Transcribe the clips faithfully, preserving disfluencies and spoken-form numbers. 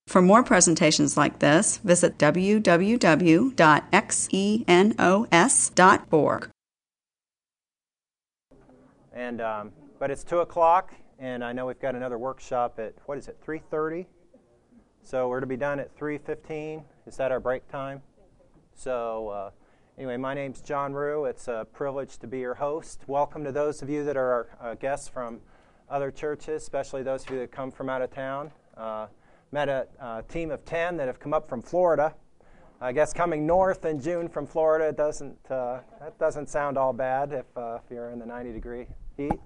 For more presentations like this, visit w w w dot xenos dot org. And um, but it's two o'clock, and I know we've got another workshop at, what is it, three thirty? So we're to be done at three fifteen. Is that our break time? So uh, anyway, my name's John Rue. It's a privilege to be your host. Welcome to those of you that are our uh, guests from other churches, especially those of you that come from out of town. Uh, met a uh, team of ten that have come up from Florida. I guess coming north in June from Florida doesn't uh, that doesn't sound all bad if, uh, if you're in the ninety degree heat.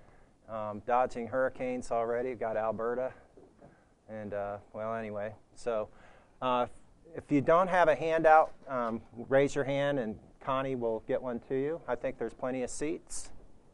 Um, dodging hurricanes already. Got Alberta, and uh, well, anyway. So, uh, if you don't have a handout, um, raise your hand, and Connie will get one to you. I think there's plenty of seats.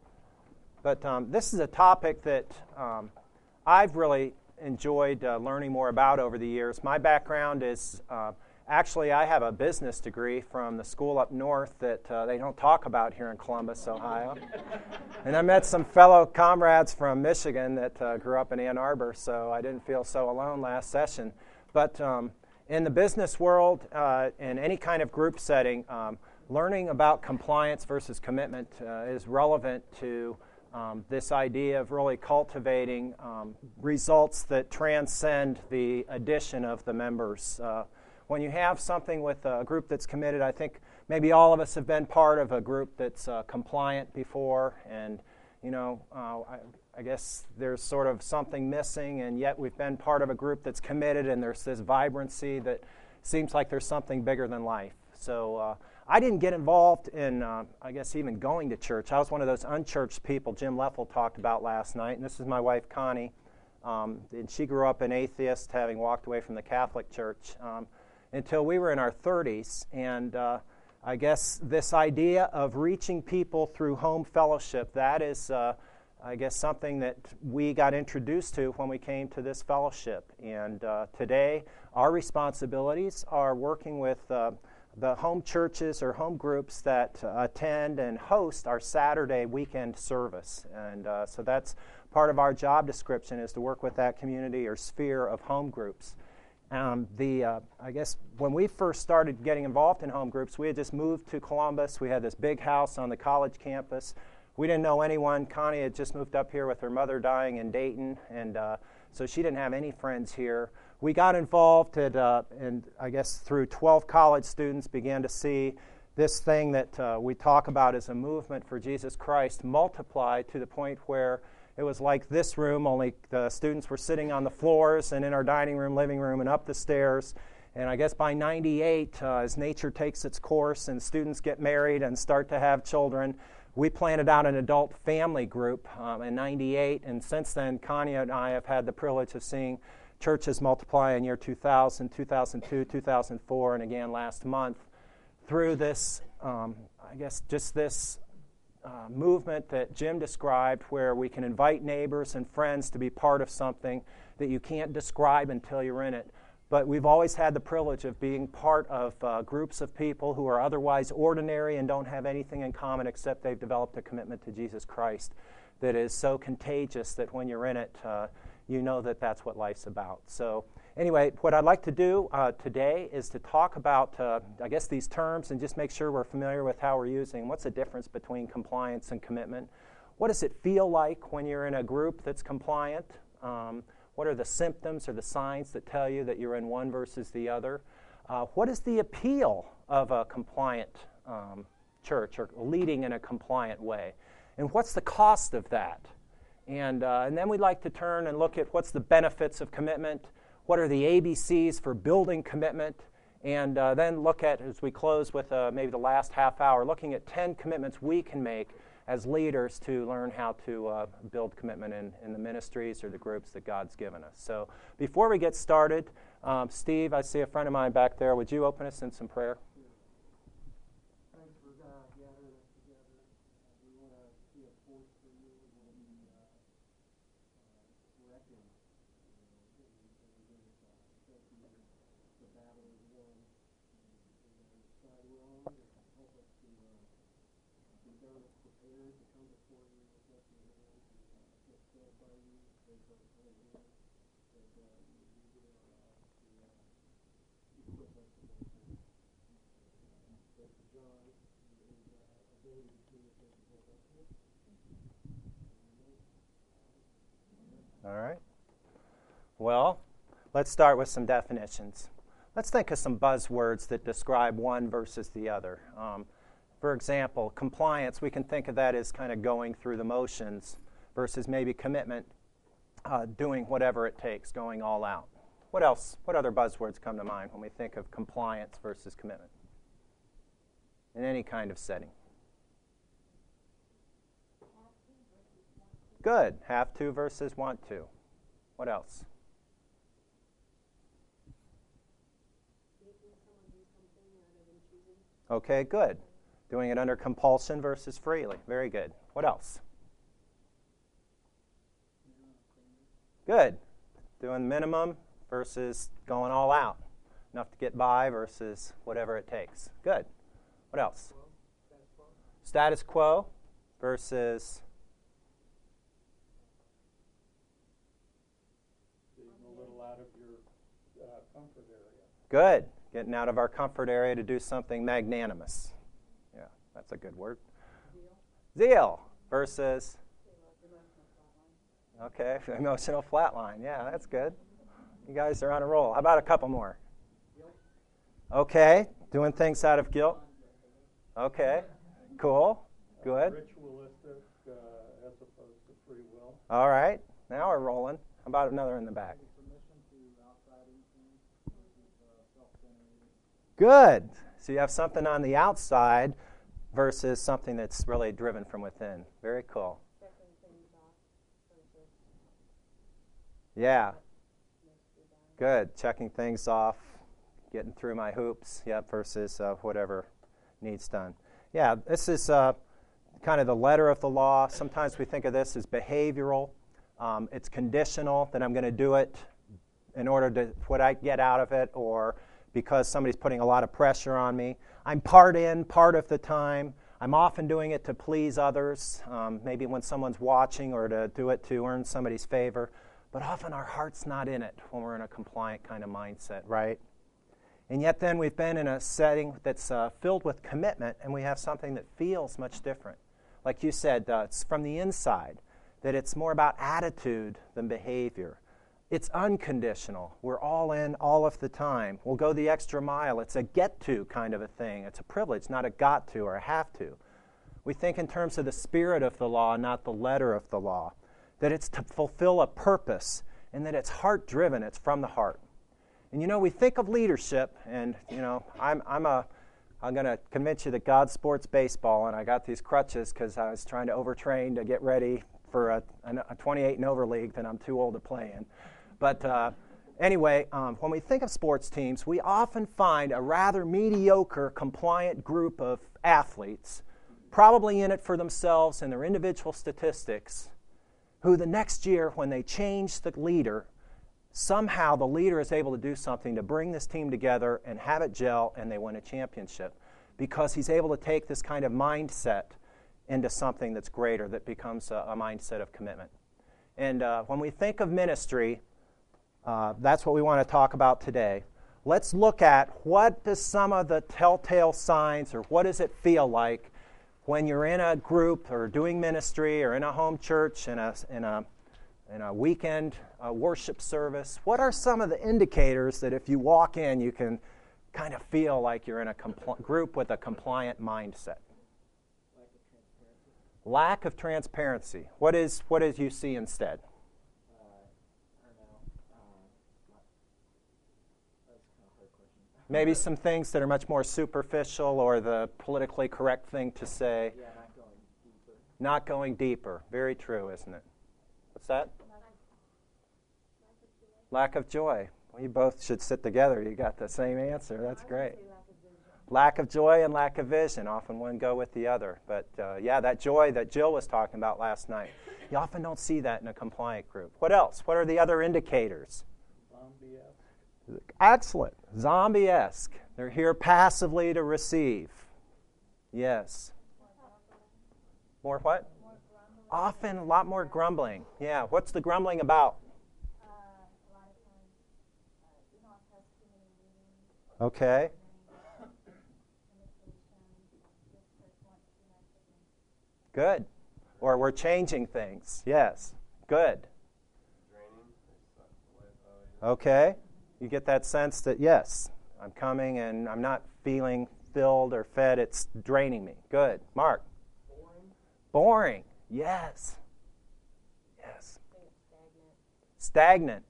But um, this is a topic that um, I've really enjoyed uh, learning more about over the years. My background is, uh, actually I have a business degree from the school up north that uh, they don't talk about here in Columbus, Ohio. And I met some fellow comrades from Michigan that uh, grew up in Ann Arbor, so I didn't feel so alone last session. But um, in the business world, uh, in any kind of group setting, um, learning about compliance versus commitment uh, is relevant to Um, this idea of really cultivating um, results that transcend the addition of the members. Uh, when you have something with a group that's committed, I think maybe all of us have been part of a group that's uh, compliant before, and you know, uh, I, I guess there's sort of something missing, and yet we've been part of a group that's committed, and there's this vibrancy that seems like there's something bigger than life. So uh, I didn't get involved in, uh, I guess, even going to church. I was one of those unchurched people Jim Leffel talked about last night, and this is my wife, Connie. Um, and she grew up an atheist, having walked away from the Catholic Church, um, until we were in our thirties. And uh, I guess this idea of reaching people through home fellowship, that is, uh, I guess, something that we got introduced to when we came to this fellowship. And uh, today, our responsibilities are working with uh, the home churches or home groups that uh, attend and host our Saturday weekend service. And uh, so that's part of our job description, is to work with that community or sphere of home groups. Um, the uh, I guess when we first started getting involved in home groups, we had just moved to Columbus. We had this big house on the college campus. We didn't know anyone. Connie had just moved up here with her mother dying in Dayton, and uh, so she didn't have any friends here. We got involved, at, uh, and I guess through twelve college students began to see this thing that uh, we talk about as a movement for Jesus Christ multiply to the point where it was like this room, only the students were sitting on the floors and in our dining room, living room, and up the stairs. And I guess by ninety-eight, uh, as nature takes its course and students get married and start to have children, we planted out an adult family group um, in ninety-eight. And since then, Connie and I have had the privilege of seeing churches multiply in year two thousand, two thousand two, two thousand four, and again last month through this, um, I guess, just this uh, movement that Jim described, where we can invite neighbors and friends to be part of something that you can't describe until you're in it. But we've always had the privilege of being part of uh, groups of people who are otherwise ordinary and don't have anything in common except they've developed a commitment to Jesus Christ that is so contagious that when you're in it, uh, you know that that's what life's about. So anyway, what I'd like to do uh, today is to talk about, uh, I guess, these terms and just make sure we're familiar with how we're using. What's the difference between compliance and commitment? What does it feel like when you're in a group that's compliant? Um, what are the symptoms or the signs that tell you that you're in one versus the other? Uh, what is the appeal of a compliant um, church or leading in a compliant way? And what's the cost of that? And, uh, and then we'd like to turn and look at what's the benefits of commitment, what are the A B Cs for building commitment, and uh, then look at, as we close with uh, maybe the last half hour, looking at ten commitments we can make as leaders to learn how to uh, build commitment in, in the ministries or the groups that God's given us. So before we get started, um, Steve, I see a friend of mine back there. Would you open us in some prayer? All right. Well, let's start with some definitions. Let's think of some buzzwords that describe one versus the other. Um, for example, compliance, we can think of that as kind of going through the motions versus maybe commitment, uh, doing whatever it takes, going all out. What else? What other buzzwords come to mind when we think of compliance versus commitment in any kind of setting? Good. Have to versus want to. What else? Okay, good. Doing it under compulsion versus freely. Very good. What else? Good. Doing minimum versus going all out. Enough to get by versus whatever it takes. Good. What else? Status quo versus being a little out of your uh, comfort area. Good. Getting out of our comfort area to do something magnanimous. Yeah, that's a good word. Zeal. Zeal versus okay, emotional flatline. Yeah, that's good. You guys are on a roll. How about a couple more? Okay, doing things out of guilt. Okay, cool, good. Ritualistic uh, as opposed to free will. All right, now we're rolling. How about another in the back? Good. So you have something on the outside versus something that's really driven from within. Very cool. Yeah. Good. Checking things off, getting through my hoops, yep, versus uh, whatever needs done. Yeah, this is uh, kind of the letter of the law. Sometimes we think of this as behavioral. Um, it's conditional, that I'm going to do it in order to what I get out of it, or because somebody's putting a lot of pressure on me. I'm part in, part of the time. I'm often doing it to please others, um, maybe when someone's watching, or to do it to earn somebody's favor. But often our heart's not in it when we're in a compliant kind of mindset, right? And yet then we've been in a setting that's uh, filled with commitment, and we have something that feels much different. Like you said, uh, it's from the inside, that it's more about attitude than behavior. It's unconditional. We're all in all of the time. We'll go the extra mile. It's a get-to kind of a thing. It's a privilege, not a got-to or a have-to. We think in terms of the spirit of the law, not the letter of the law, that it's to fulfill a purpose, and that it's heart-driven. It's from the heart. And, you know, we think of leadership, and, you know, I'm, I'm a, I'm going to convince you that God sports baseball, and I got these crutches because I was trying to overtrain to get ready for a, a twenty-eight and over league that I'm too old to play in. But uh, anyway, um, when we think of sports teams, we often find a rather mediocre, compliant group of athletes, probably in it for themselves and their individual statistics, who the next year, when they change the leader, somehow the leader is able to do something to bring this team together and have it gel, and they win a championship because he's able to take this kind of mindset into something that's greater, that becomes a, a mindset of commitment. And uh, when we think of ministry, Uh, that's what we want to talk about today. Let's look at what does some of the telltale signs, or what does it feel like when you're in a group or doing ministry or in a home church, in a in a in a weekend uh, worship service. What are some of the indicators that if you walk in, you can kind of feel like you're in a compl- group with a compliant mindset? Lack of transparency. Lack of transparency. What is what is you see instead? Maybe some things that are much more superficial, or the politically correct thing to say. Yeah, not going deeper. Not going deeper. Very true, isn't it? What's that? Lack of joy. Well, you both should sit together. You got the same answer. That's great. Lack of joy and lack of vision. Often one go with the other. But uh, yeah, that joy that Jill was talking about last night, you often don't see that in a compliant group. What else? What are the other indicators? Excellent. Zombie-esque. They're here passively to receive. Yes. More what? More grumbling. Often a lot more grumbling. Yeah. What's the grumbling about? Uh, a lot of times, uh, you know, it has too many meetings. Okay. Good. Or we're changing things. Yes. Good. Okay? You get that sense that, yes, I'm coming and I'm not feeling filled or fed. It's draining me. Good. Mark? Boring. Boring. Yes. Yes. Stagnant. Stagnant.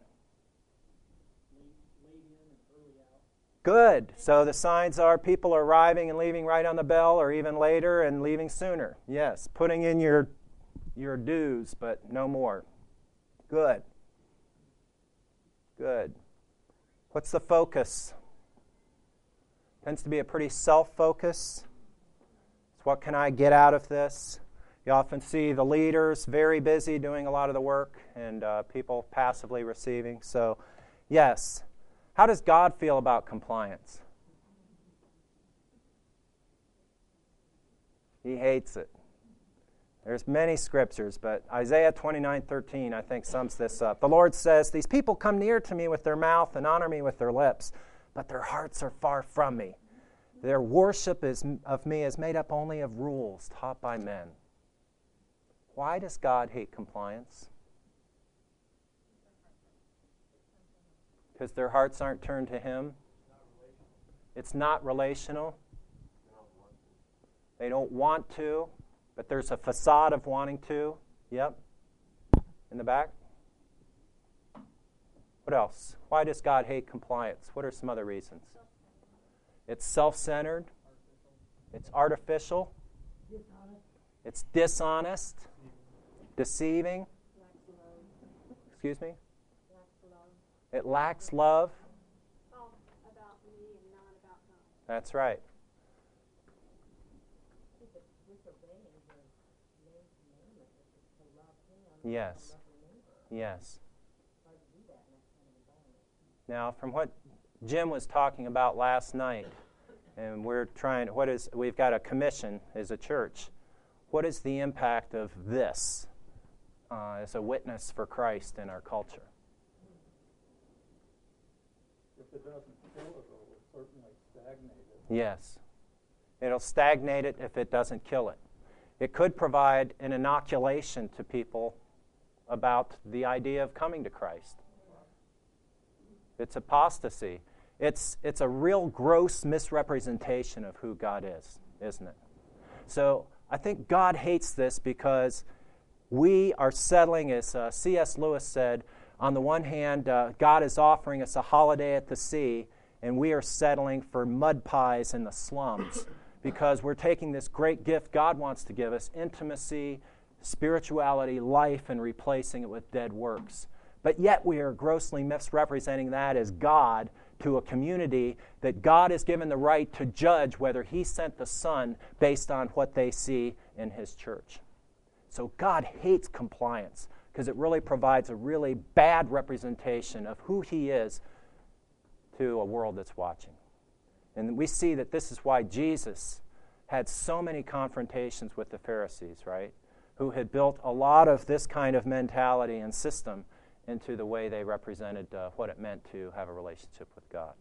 Good. So the signs are people are arriving and leaving right on the bell, or even later and leaving sooner. Yes. Putting in your your dues, but no more. Good. Good. What's the focus? Tends to be a pretty self-focus. It's what can I get out of this? You often see the leaders very busy doing a lot of the work and uh, people passively receiving. So, yes. How does God feel about compliance? He hates it. There's many scriptures, but Isaiah twenty-nine thirteen, I think, sums this up. The Lord says, "These people come near to me with their mouth and honor me with their lips, but their hearts are far from me. Their worship is, of me is made up only of rules taught by men." Why does God hate compliance? Because their hearts aren't turned to Him. It's not relational. They don't want to, but there's a facade of wanting to. Yep. In the back. What else? Why does God hate compliance? What are some other reasons? It's self-centered. It's artificial. It's dishonest. Deceiving. Excuse me? It lacks love. All about me and not about God. That's right. Yes. Yes. Now, from what Jim was talking about last night, and we're trying, what is, we've got a commission as a church. What is the impact of this uh, as a witness for Christ in our culture? If it doesn't kill it, it will certainly stagnate it. Yes. It'll stagnate it if it doesn't kill it. It could provide an inoculation to people about the idea of coming to Christ. It's apostasy. It's, it's a real gross misrepresentation of who God is, isn't it? So I think God hates this because we are settling, as uh, C S Lewis said, on the one hand, uh, God is offering us a holiday at the sea, and we are settling for mud pies in the slums because we're taking this great gift God wants to give us, intimacy, spirituality, life, and replacing it with dead works. But yet we are grossly misrepresenting that as God to a community that God has given the right to judge whether He sent the Son based on what they see in His church. So God hates compliance because it really provides a really bad representation of who He is to a world that's watching. And we see that this is why Jesus had so many confrontations with the Pharisees, right? Who had built a lot of this kind of mentality and system into the way they represented uh, what it meant to have a relationship with God.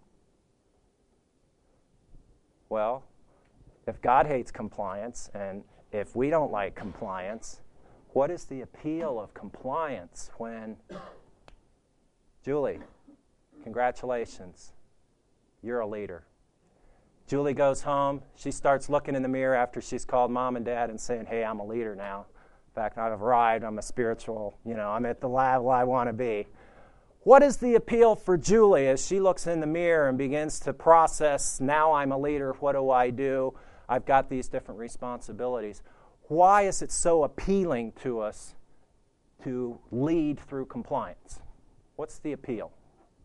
Well, if God hates compliance, and if we don't like compliance, what is the appeal of compliance when, Julie, congratulations, you're a leader. Julie goes home, she starts looking in the mirror after she's called mom and dad and saying, hey, I'm a leader now. In fact, I've arrived, I'm a spiritual, you know, I'm at the level I want to be. What is the appeal for Julie as she looks in the mirror and begins to process, now I'm a leader, what do I do? I've got these different responsibilities. Why is it so appealing to us to lead through compliance? What's the appeal?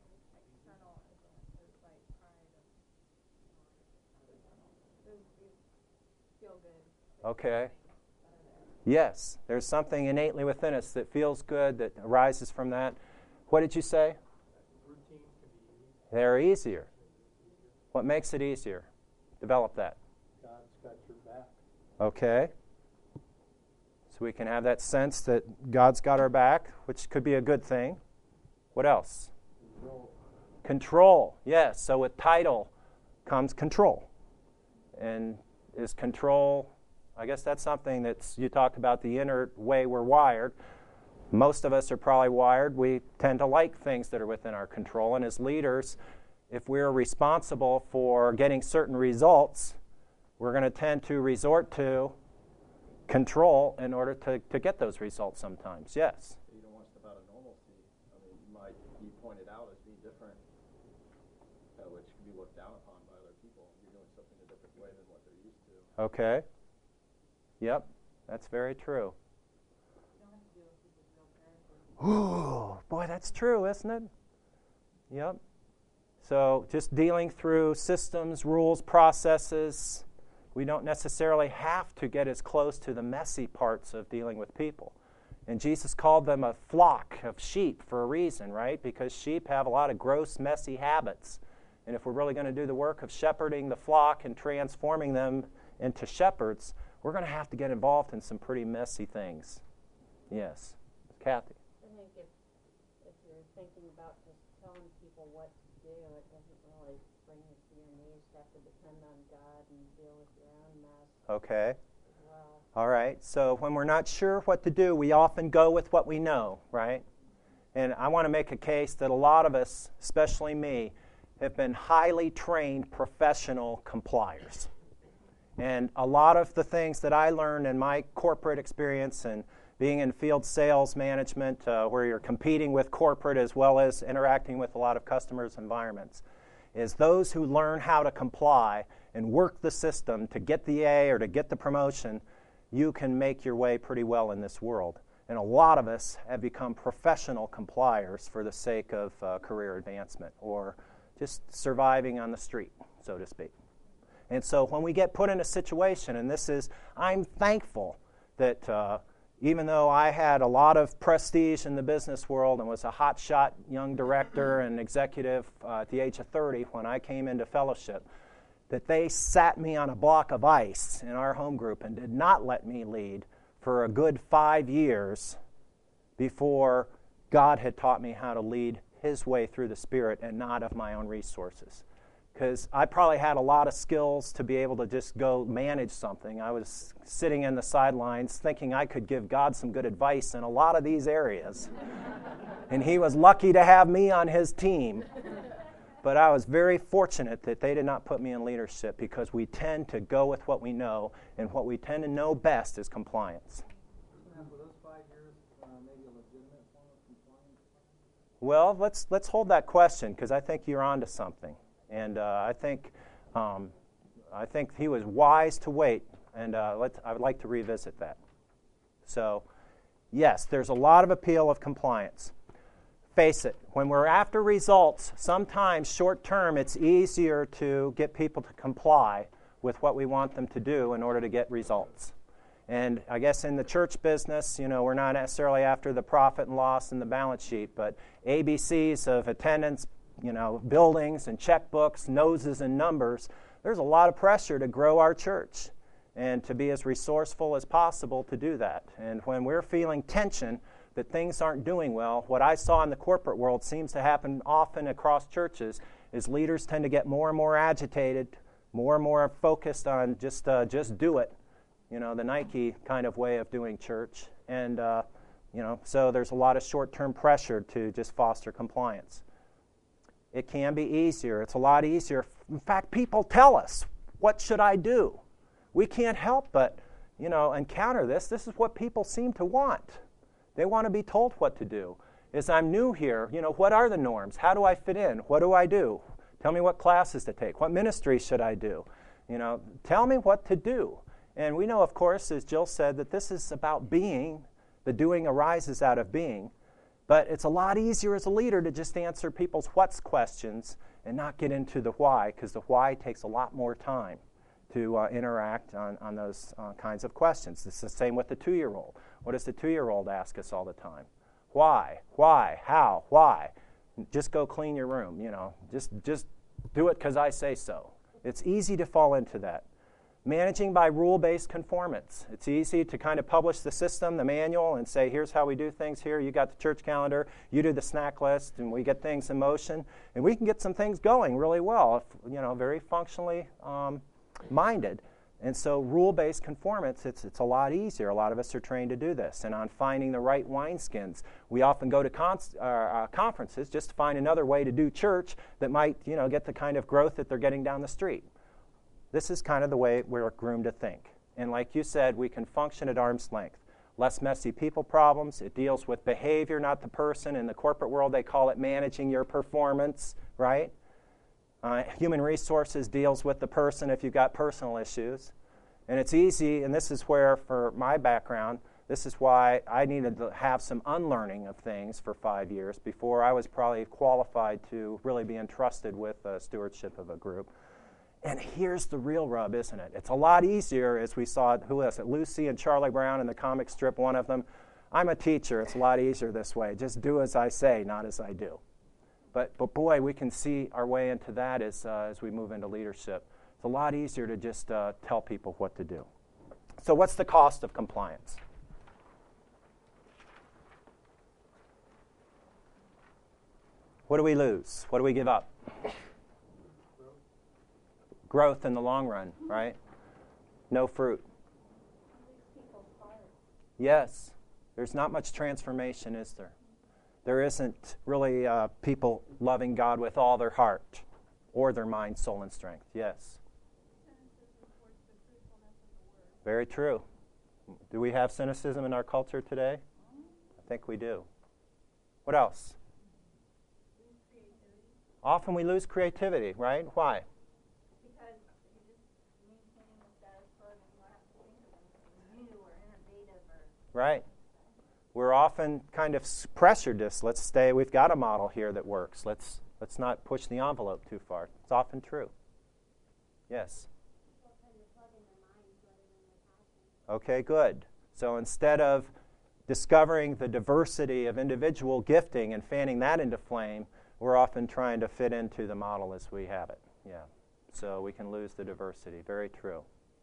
Okay. Yes, there's something innately within us that feels good, that arises from that. What did you say? They're easier. What makes it easier? Develop that. God's got your back. Okay. So we can have that sense that God's got our back, which could be a good thing. What else? Control. Control. Yes. So with title comes control. And is control, I guess that's something that's, you talked about the inner way we're wired. most of us are probably wired. We tend to like things that are within our control. And as leaders, if we're responsible for getting certain results, we're going to tend to resort to control in order to, to get those results sometimes. Yes? You don't want to step out of normalcy. I mean, you might be pointed out as being different, uh, which can be looked down upon by other people. You're doing something a different way than what they're used to. Okay. Yep, that's very true. Ooh, boy, that's true, isn't it? Yep. So just dealing through systems, rules, processes. We don't necessarily have to get as close to the messy parts of dealing with people. And Jesus called them a flock of sheep for a reason, right? Because sheep have a lot of gross, messy habits. And if we're really going to do the work of shepherding the flock and transforming them into shepherds, we're going to have to get involved in some pretty messy things. Yes. Kathy? I think if, if you're thinking about just telling people what to do, it doesn't really bring you to your knees. You have to depend on God and deal with your own mess. Okay. As well. All right. So when we're not sure what to do, we often go with what we know, right? And I want to make a case that a lot of us, especially me, have been highly trained professional compliers. And a lot of the things that I learned in my corporate experience and being in field sales management, uh, where you're competing with corporate as well as interacting with a lot of customers' environments, is those who learn how to comply and work the system to get the A or to get the promotion, you can make your way pretty well in this world. And a lot of us have become professional compliers for the sake of uh, career advancement or just surviving on the street, so to speak. And so when we get put in a situation, and this is, I'm thankful that uh, even though I had a lot of prestige in the business world and was a hotshot young director and executive uh, at the age of thirty when I came into fellowship, that they sat me on a block of ice in our home group and did not let me lead for a good five years before God had taught me how to lead His way through the Spirit and not of my own resources. Because I probably had a lot of skills to be able to just go manage something. I was sitting in the sidelines thinking I could give God some good advice in a lot of these areas. And He was lucky to have me on His team. But I was very fortunate that they did not put me in leadership because we tend to go with what we know, and what we tend to know best is compliance. For those five years, uh, maybe a legitimate form of compliance? Well, let's let's hold that question because I think you're onto something. And uh, I think um, I think he was wise to wait, and uh, let's, I would like to revisit that. So, yes, there's a lot of appeal of compliance. Face it, when we're after results, sometimes short-term it's easier to get people to comply with what we want them to do in order to get results. And I guess in the church business, you know, we're not necessarily after the profit and loss and the balance sheet, but A B Cs of attendance, you know, buildings and checkbooks, noses and numbers. There's a lot of pressure to grow our church and to be as resourceful as possible to do that. And when we're feeling tension that things aren't doing well, what I saw in the corporate world seems to happen often across churches is leaders tend to get more and more agitated, more and more focused on just uh, just do it, you know, the Nike kind of way of doing church. And, uh, you know, so there's a lot of short-term pressure to just foster compliance. It can be easier. It's a lot easier. In fact, people tell us, what should I do? We can't help but, you know, encounter this. This is what people seem to want. They want to be told what to do. As I'm new here, you know, what are the norms? How do I fit in? What do I do? Tell me what classes to take. What ministry should I do? You know, tell me what to do. And we know, of course, as Jill said, that this is about being. The doing arises out of being. But it's a lot easier as a leader to just answer people's what's questions and not get into the why, because the why takes a lot more time to uh, interact on, on those uh, kinds of questions. It's the same with the two-year-old. What does the two-year-old ask us all the time? Why? Why? How? Why? Just go clean your room, you know. Just, just do it because I say so. It's easy to fall into that. Managing by rule-based conformance. It's easy to kind of publish the system, the manual, and say, here's how we do things here. You got the church calendar, you do the snack list, and we get things in motion. And we can get some things going really well, if, you know, very functionally um, minded. And so rule-based conformance, it's, it's a lot easier. A lot of us are trained to do this. And on finding the right wineskins, we often go to cons- uh, uh, conferences just to find another way to do church that might, you know, get the kind of growth that they're getting down the street. This is kind of the way we're groomed to think. And like you said, we can function at arm's length. Less messy people problems. It deals with behavior, not the person. In the corporate world, they call it managing your performance, right? Uh, human resources deals with the person if you've got personal issues. And it's easy, and this is where, for my background, this is why I needed to have some unlearning of things for five years before I was probably qualified to really be entrusted with uh, stewardship of a group. And here's the real rub, isn't it? It's a lot easier, as we saw, who was it, Lucy and Charlie Brown in the comic strip, one of them. I'm a teacher. It's a lot easier this way. Just do as I say, not as I do. But, but boy, we can see our way into that as, uh, as we move into leadership. It's a lot easier to just uh, tell people what to do. So what's the cost of compliance? What do we lose? What do we give up? Growth in the long run, right? No fruit. Yes. There's not much transformation, is there? There isn't really uh, people loving God with all their heart or their mind, soul, and strength. Yes. Very true. Do we have cynicism in our culture today? I think we do. What else? Often we lose creativity, right? Why? Because you're just maintaining the status quo and you don't have to think of anything new or innovative or... Right. We're often kind of pressured to, let's stay, we've got a model here that works. Let's let's not push the envelope too far. It's often true. Yes? Okay, good. So instead of discovering the diversity of individual gifting and fanning that into flame, we're often trying to fit into the model as we have it. Yeah. So we can lose the diversity. Very true.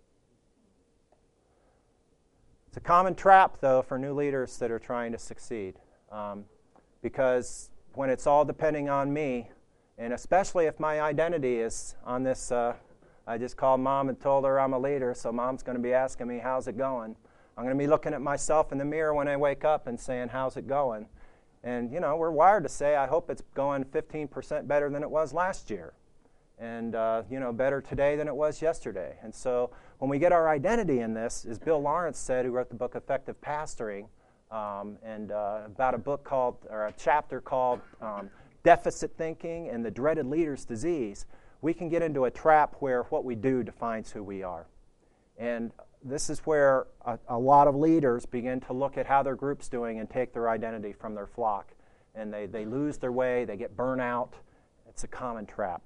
It's a common trap, though, for new leaders that are trying to succeed. Um, because when it's all depending on me, and especially if my identity is on this, uh, I just called Mom and told her I'm a leader, so Mom's going to be asking me, how's it going? I'm going to be looking at myself in the mirror when I wake up and saying, how's it going? And, you know, we're wired to say, I hope it's going fifteen percent better than it was last year. And, uh, you know, better today than it was yesterday. And so when we get our identity in this, as Bill Lawrence said, who wrote the book Effective Pastoring, um, and uh, about a book called, or a chapter called um, Deficit Thinking and the Dreaded Leader's Disease, we can get into a trap where what we do defines who we are. And this is where a, a lot of leaders begin to look at how their group's doing and take their identity from their flock. And they, they lose their way, they get burnt out. It's a common trap.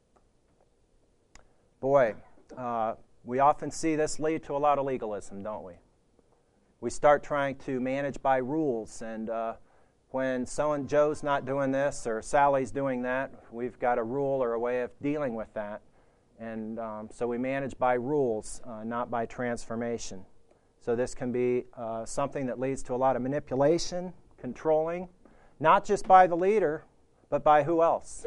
Boy, uh, we often see this lead to a lot of legalism, don't we? We start trying to manage by rules, and uh, when someone, Joe's not doing this or Sally's doing that, we've got a rule or a way of dealing with that. And um, so we manage by rules, uh, not by transformation. So this can be uh, something that leads to a lot of manipulation, controlling, not just by the leader, but by who else?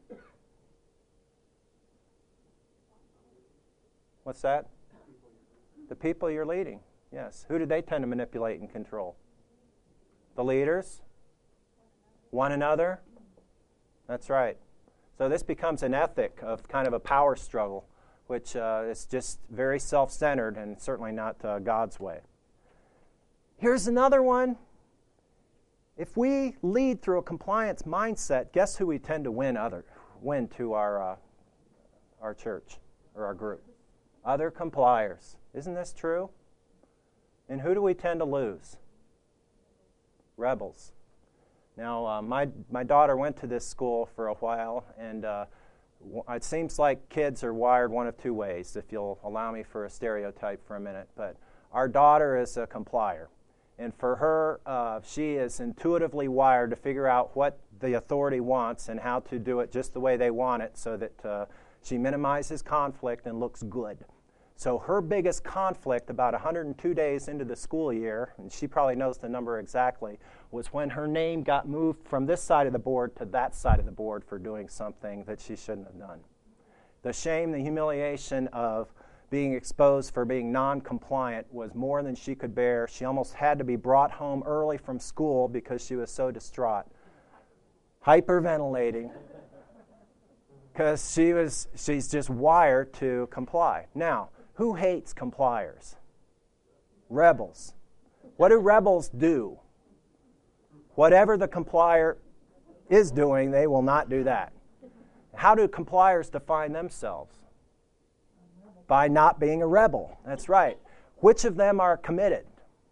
What's that? The people you're leading, yes. Who do they tend to manipulate and control? The leaders? One another? That's right. So this becomes an ethic of kind of a power struggle, which uh, is just very self-centered and certainly not uh, God's way. Here's another one. If we lead through a compliance mindset, guess who we tend to win other win to our uh, our church or our group? Other compliers. Isn't this true? And who do we tend to lose? Rebels. Now, uh, my my daughter went to this school for a while, and uh, w- it seems like kids are wired one of two ways, if you'll allow me for a stereotype for a minute. But our daughter is a complier. And for her, uh, she is intuitively wired to figure out what the authority wants and how to do it just the way they want it so that uh, she minimizes conflict and looks good. So her biggest conflict about one hundred two days into the school year, and she probably knows the number exactly, was when her name got moved from this side of the board to that side of the board for doing something that she shouldn't have done. The shame, the humiliation of being exposed for being non-compliant was more than she could bear. She almost had to be brought home early from school because she was so distraught, hyperventilating, because she was she's just wired to comply. Now, who hates compliers? Rebels. What do rebels do? Whatever the complier is doing, they will not do that. How do compliers define themselves? By not being a rebel. That's right. Which of them are committed?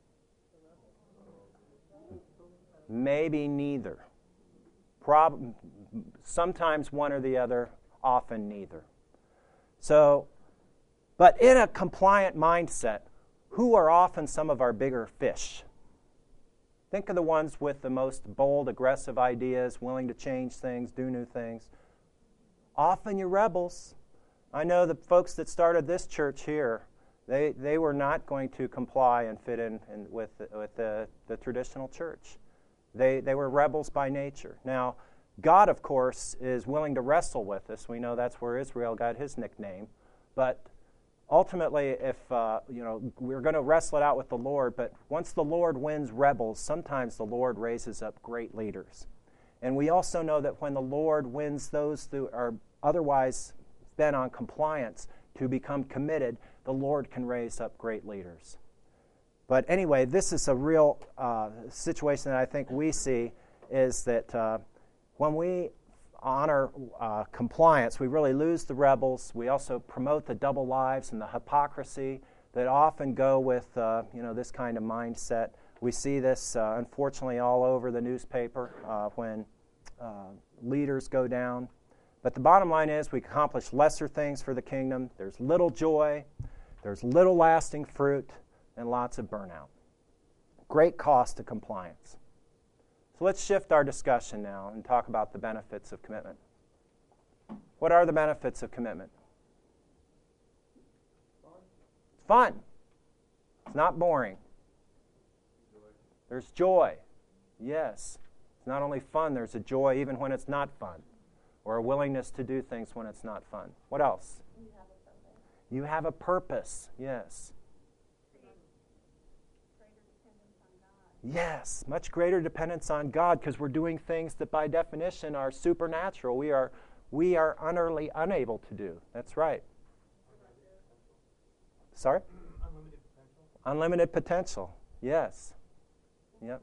Maybe neither. Prob- sometimes one or the other, often neither. So, but in a compliant mindset, who are often some of our bigger fish? Think of the ones with the most bold, aggressive ideas, willing to change things, do new things. Often you're rebels. I know the folks that started this church here, they, they were not going to comply and fit in, in with, with the, the traditional church. They, they were rebels by nature. Now, God, of course, is willing to wrestle with us. We know that's where Israel got his nickname. But ultimately, if uh, you know, we're going to wrestle it out with the Lord, but once the Lord wins rebels, sometimes the Lord raises up great leaders. And we also know that when the Lord wins those who are otherwise bent on compliance to become committed, the Lord can raise up great leaders. But anyway, this is a real uh, situation that I think we see is that uh, when we honor uh, compliance, we really lose the rebels. We also promote the double lives and the hypocrisy that often go with uh, you know this kind of mindset. We see this uh, unfortunately all over the newspaper uh, when uh, leaders go down. But the bottom line is we accomplish lesser things for the kingdom. There's little joy, there's little lasting fruit, and lots of burnout. Great cost to compliance. So let's shift our discussion now and talk about the benefits of commitment. What are the benefits of commitment? It's fun. It's not boring. There's joy. Yes. It's not only fun, there's a joy even when it's not fun, or a willingness to do things when it's not fun. What else? You have a purpose. You have a purpose. Yes. Yes, much greater dependence on God because we're doing things that by definition are supernatural. We are we are utterly unable to do. That's right. Sorry? Unlimited potential. Unlimited potential. Yes. Yep.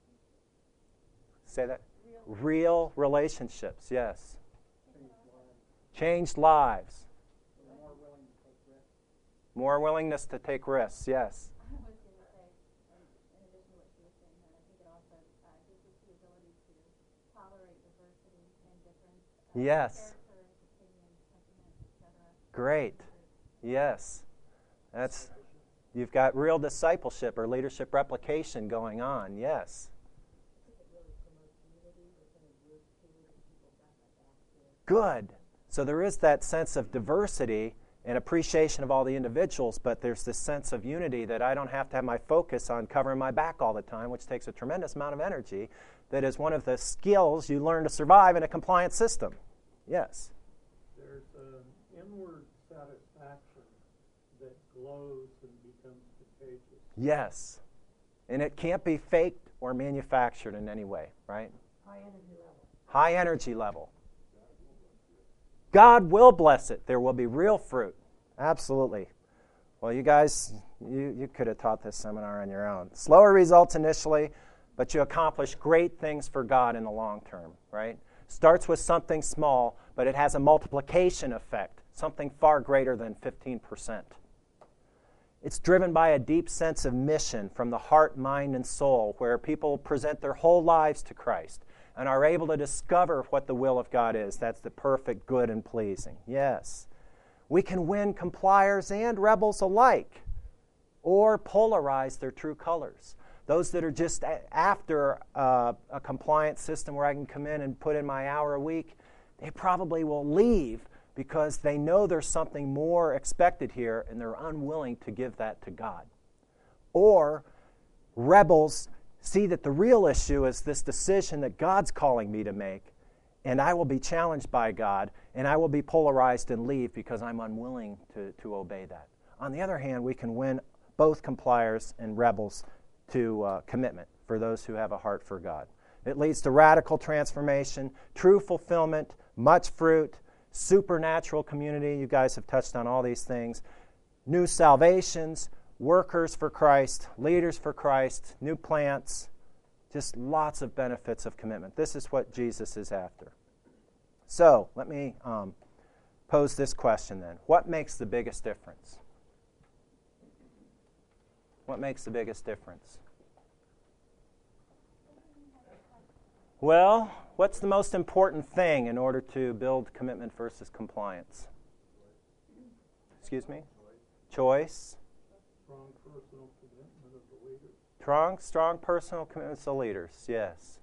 Say that. Real relationships. Yes. Changed lives. More willing to take risks. More willingness to take risks. Yes. I was going to say, in, in addition to what she was saying, that I think it also uh, gives us the ability to tolerate diversity and different uh, Yes. characters, opinions, sentiments, et cetera. Great. Yes. That's you've got real discipleship or leadership replication going on. Yes. Good. So there is that sense of diversity and appreciation of all the individuals, but there's this sense of unity that I don't have to have my focus on covering my back all the time, which takes a tremendous amount of energy. That is one of the skills you learn to survive in a compliant system. Yes. There's an inward satisfaction that glows and becomes contagious. Yes. And it can't be faked or manufactured in any way, right? High energy level. High energy level. God will bless it. There will be real fruit. Absolutely. Well, you guys, you, you could have taught this seminar on your own. Slower results initially, but you accomplish great things for God in the long term, right? Starts with something small, but it has a multiplication effect, something far greater than fifteen percent. It's driven by a deep sense of mission from the heart, mind, and soul, where people present their whole lives to Christ and are able to discover what the will of God is. That's the perfect, good, and pleasing. Yes. We can win compliers and rebels alike, or polarize their true colors. Those that are just a- after uh, a compliant system where I can come in and put in my hour a week, they probably will leave because they know there's something more expected here and they're unwilling to give that to God. Or rebels see that the real issue is this decision that God's calling me to make, and I will be challenged by God, and I will be polarized and leave because I'm unwilling to, to obey that. On the other hand, we can win both compliers and rebels to uh, commitment for those who have a heart for God. It leads to radical transformation, true fulfillment, much fruit, supernatural community. You guys have touched on all these things. New salvations, workers for Christ, leaders for Christ, new plants, just lots of benefits of commitment. This is what Jesus is after. So, let me um, pose this question then. What makes the biggest difference? What makes the biggest difference? Well, what's the most important thing in order to build commitment versus compliance? Excuse me? Choice. Strong personal commitment of the leaders. Strong, strong personal commitments to leaders, yes.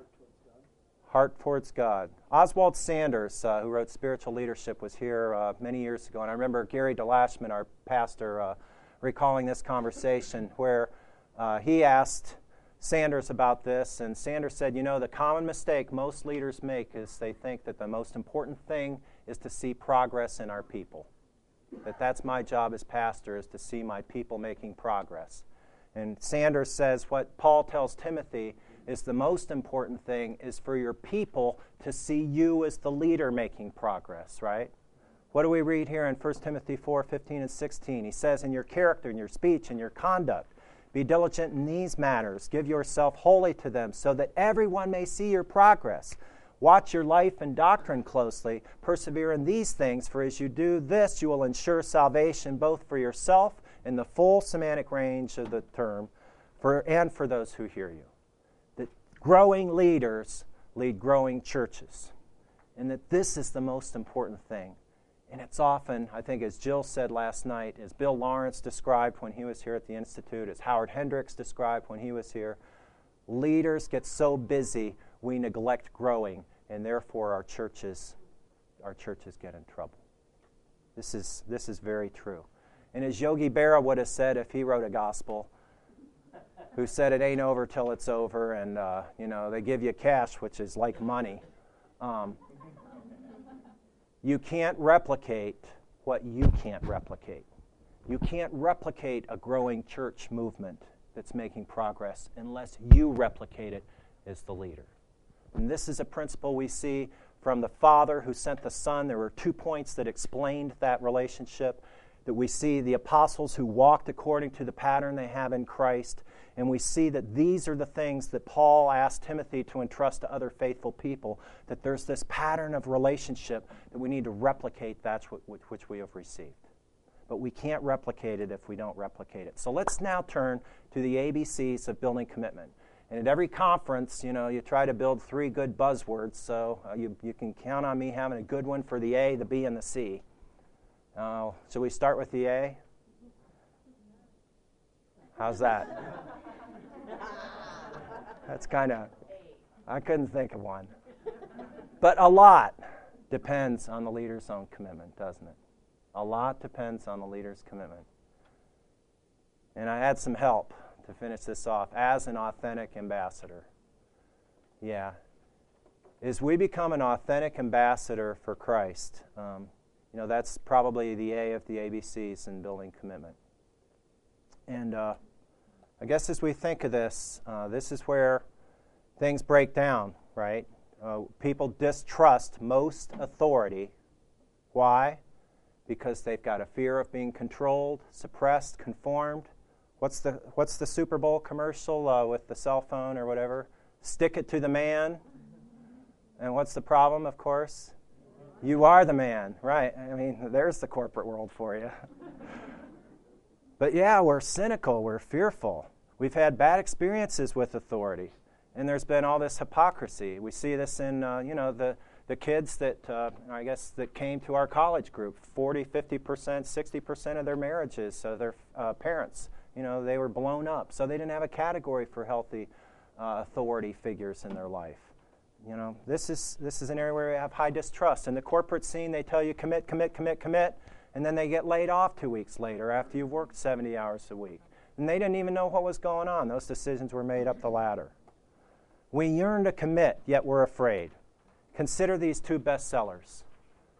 Heart towards God. Oswald Sanders, uh, who wrote Spiritual Leadership, was here uh, many years ago, and I remember Gary DeLashman, our pastor, uh, recalling this conversation where uh, he asked Sanders about this, and Sanders said, you know, the common mistake most leaders make is they think that the most important thing is to see progress in our people. That that's my job as pastor, is to see my people making progress. And Sanders says what Paul tells Timothy is the most important thing is for your people to see you as the leader making progress, right? What do we read here in First Timothy four, fifteen and sixteen? He says, in your character, in your speech, in your conduct, be diligent in these matters. Give yourself wholly to them so that everyone may see your progress. Watch your life and doctrine closely. Persevere in these things, for as you do this, you will ensure salvation both for yourself in the full semantic range of the term for and for those who hear you. That growing leaders lead growing churches. And that this is the most important thing. And it's often, I think, as Jill said last night, as Bill Lawrence described when he was here at the Institute, as Howard Hendricks described when he was here, leaders get so busy we neglect growing, and therefore our churches, our churches get in trouble. This is this is very true. And as Yogi Berra would have said if he wrote a gospel, who said it ain't over till it's over, and uh, you know they give you cash, which is like money. Um, you can't replicate what you can't replicate. You can't replicate a growing church movement that's making progress unless you replicate it as the leader. And this is a principle we see from the Father who sent the Son. There were two points that explained that relationship, that we see the apostles who walked according to the pattern they have in Christ, and we see that these are the things that Paul asked Timothy to entrust to other faithful people, that there's this pattern of relationship that we need to replicate that which we have received. But we can't replicate it if we don't replicate it. So let's now turn to the A B Cs of building commitment. And at every conference, you know, you try to build three good buzzwords, so uh, you, you can count on me having a good one for the A, the B, and the C. Uh, shall we start with the A? How's that? That's kind of, I couldn't think of one. But a lot depends on the leader's own commitment, doesn't it? A lot depends on the leader's commitment. And I had some help to finish this off. As an authentic ambassador. Yeah. As we become an authentic ambassador for Christ, um, you know, that's probably the A of the A B Cs in building commitment. And uh, I guess as we think of this, uh, this is where things break down, right? Uh, people distrust most authority. Why? Because they've got a fear of being controlled, suppressed, conformed. What's the what's the Super Bowl commercial uh, with the cell phone or whatever? Stick it to the man. And what's the problem, of course? You are the man, right? I mean, there's the corporate world for you. But yeah, we're cynical, we're fearful. We've had bad experiences with authority. And there's been all this hypocrisy. We see this in, uh, you know, the The kids that, uh, I guess, that came to our college group, forty, fifty percent, sixty percent of their marriages, so their uh, parents, you know, they were blown up. So they didn't have a category for healthy uh, authority figures in their life. You know, this is this is an area where we have high distrust. In the corporate scene, they tell you commit, commit, commit, commit, and then they get laid off two weeks later after you've worked seventy hours a week. And they didn't even know what was going on. Those decisions were made up the ladder. We yearn to commit, yet we're afraid. Consider these two bestsellers.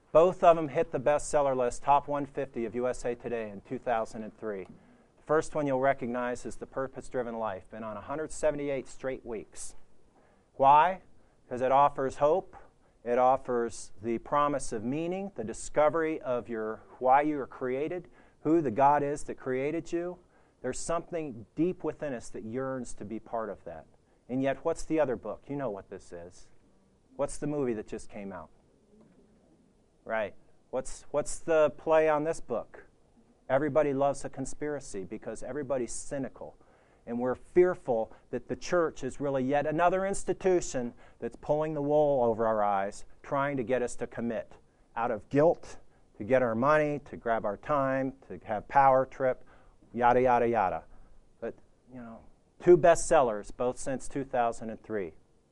Both of them hit the bestseller list, top one fifty of U S A Today in two thousand three. The first one you'll recognize is The Purpose-Driven Life, been on one hundred seventy-eight straight weeks. Why? Because it offers hope. It offers the promise of meaning, the discovery of your why you were created, who the God is that created you. There's something deep within us that yearns to be part of that. And yet, what's the other book? You know what this is. What's the movie that just came out? Right. What's what's the play on this book? Everybody loves a conspiracy because everybody's cynical. And we're fearful that the church is really yet another institution that's pulling the wool over our eyes, trying to get us to commit out of guilt, to get our money, to grab our time, to have power trip, yada, yada, yada. But, you know, two bestsellers, both since two thousand three.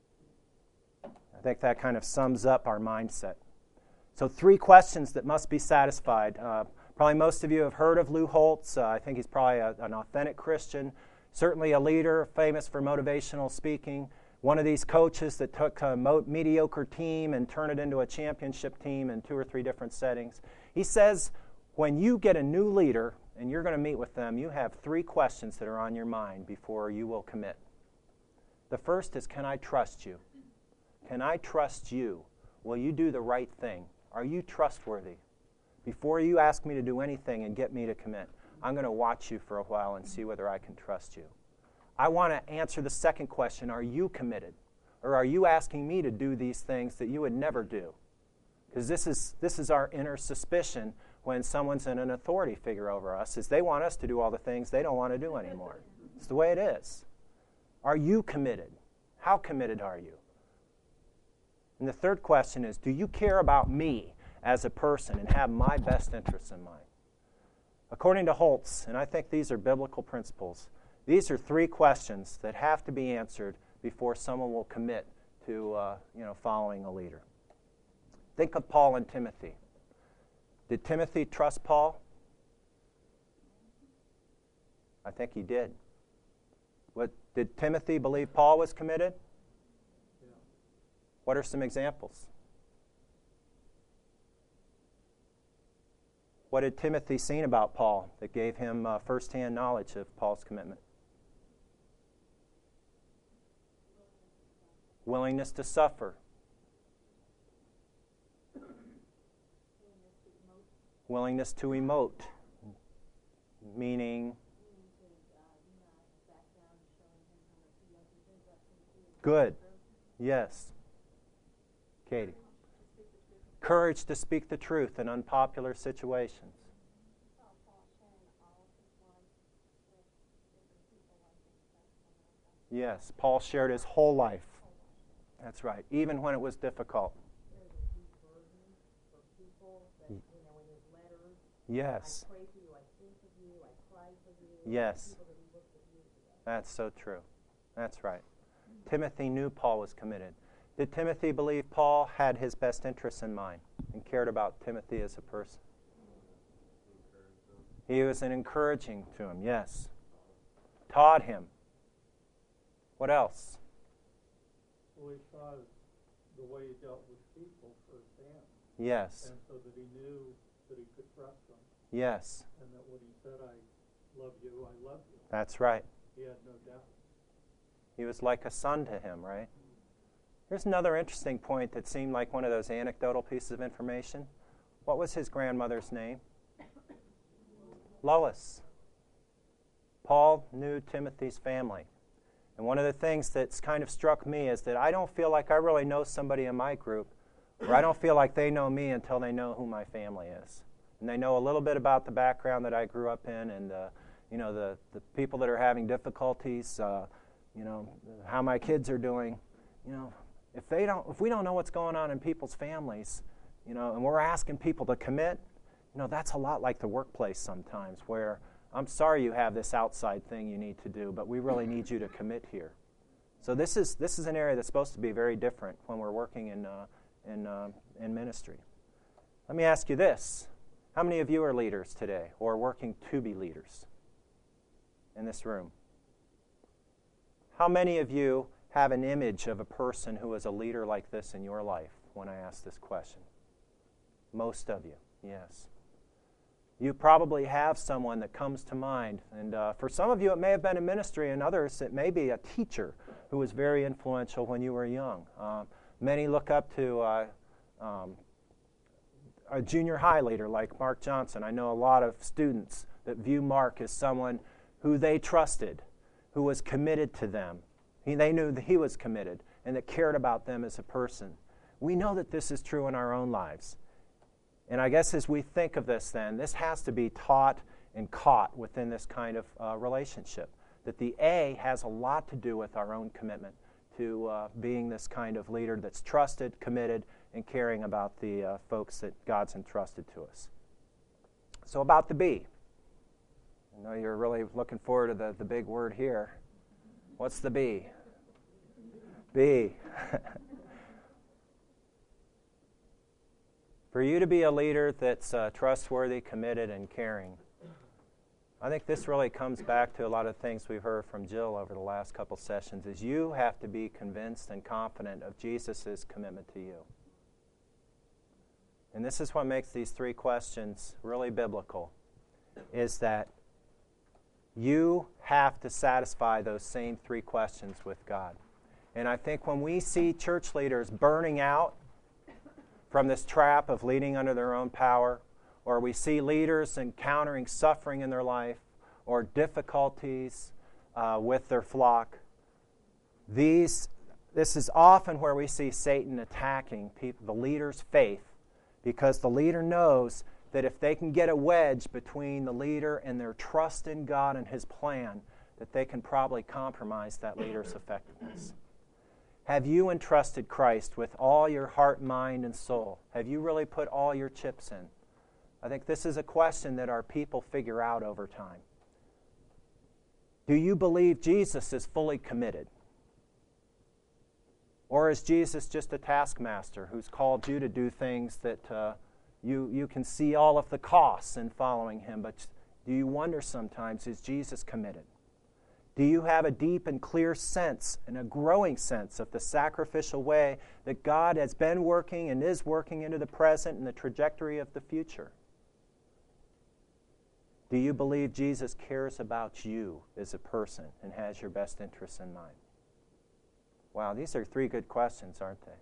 I think that kind of sums up our mindset. So three questions that must be satisfied. Uh, probably most of you have heard of Lou Holtz. Uh, I think he's probably a, an authentic Christian. Certainly a leader, famous for motivational speaking. One of these coaches that took a mo- mediocre team and turned it into a championship team in two or three different settings. He says, when you get a new leader and you're going to meet with them, you have three questions that are on your mind before you will commit. The first is, can I trust you? Can I trust you? Will you do the right thing? Are you trustworthy? Before you ask me to do anything and get me to commit, I'm going to watch you for a while and see whether I can trust you. I want to answer the second question, are you committed? Or are you asking me to do these things that you would never do? Because this is this is our inner suspicion when someone's in an authority figure over us, is they want us to do all the things they don't want to do anymore. It's the way it is. Are you committed? How committed are you? And the third question is, do you care about me as a person and have my best interests in mind? According to Holtz, and I think these are biblical principles, these are three questions that have to be answered before someone will commit to uh, you know, following a leader. Think of Paul and Timothy. Did Timothy trust Paul? I think he did. What, did Timothy believe Paul was committed? Yeah. What are some examples? What had Timothy seen about Paul that gave him uh, firsthand knowledge of Paul's commitment? Willingness to suffer. Willingness to emote. Meaning? Good. Yes. Katie. Courage to speak the truth in unpopular situations. Yes, Paul shared his whole life. That's right, even when it was difficult. Yes. Yes. That's so true. That's right. Timothy knew Paul was committed. Did Timothy believe Paul had his best interests in mind and cared about Timothy as a person? He was an encouraging to him, yes. Taught him. What else? Well, he saw the way he dealt with people firsthand. Yes. And so that he knew that he could trust them. Yes. And that when he said, I love you, I love you. That's right. He had no doubt. He was like a son to him, right? Here's another interesting point that seemed like one of those anecdotal pieces of information. What was his grandmother's name? Lois. Paul knew Timothy's family. And one of the things that's kind of struck me is that I don't feel like I really know somebody in my group, or I don't feel like they know me until they know who my family is. And they know a little bit about the background that I grew up in and, uh, you know, the, the people that are having difficulties, uh, you know, how my kids are doing. You know, if they don't, if we don't know what's going on in people's families, you know, and we're asking people to commit, you know, that's a lot like the workplace sometimes, where I'm sorry you have this outside thing you need to do, but we really need you to commit here. So this is this is an area that's supposed to be very different when we're working in uh, in uh, in ministry. Let me ask you this: how many of you are leaders today, or working to be leaders in this room? How many of you have an image of a person who is a leader like this in your life when I ask this question? Most of you, yes. You probably have someone that comes to mind. And uh, for some of you, it may have been a ministry, and others, it may be a teacher who was very influential when you were young. Uh, many look up to uh, um, a junior high leader like Mark Johnson. I know a lot of students that view Mark as someone who they trusted, who was committed to them. He, they knew that he was committed and that cared about them as a person. We know that this is true in our own lives. And I guess as we think of this then, this has to be taught and caught within this kind of uh, relationship. That the A has a lot to do with our own commitment to uh, being this kind of leader that's trusted, committed, and caring about the uh, folks that God's entrusted to us. So about the B. I know you're really looking forward to the, the big word here. What's the B? B. For you to be a leader that's uh, trustworthy, committed, and caring, I think this really comes back to a lot of things we've heard from Jill over the last couple sessions, is you have to be convinced and confident of Jesus' commitment to you. And this is what makes these three questions really biblical, is that you have to satisfy those same three questions with God. And I think when we see church leaders burning out from this trap of leading under their own power, or we see leaders encountering suffering in their life or difficulties uh, with their flock, these, this is often where we see Satan attacking people, the leader's faith, because the leader knows that if they can get a wedge between the leader and their trust in God and His plan, that they can probably compromise that leader's effectiveness. Have you entrusted Christ with all your heart, mind, and soul? Have you really put all your chips in? I think this is a question that our people figure out over time. Do you believe Jesus is fully committed? Or is Jesus just a taskmaster who's called you to do things that uh, you, you can see all of the costs in following Him, but do you wonder sometimes, is Jesus committed? Do you have a deep and clear sense and a growing sense of the sacrificial way that God has been working and is working into the present and the trajectory of the future? Do you believe Jesus cares about you as a person and has your best interests in mind? Wow, these are three good questions, aren't they?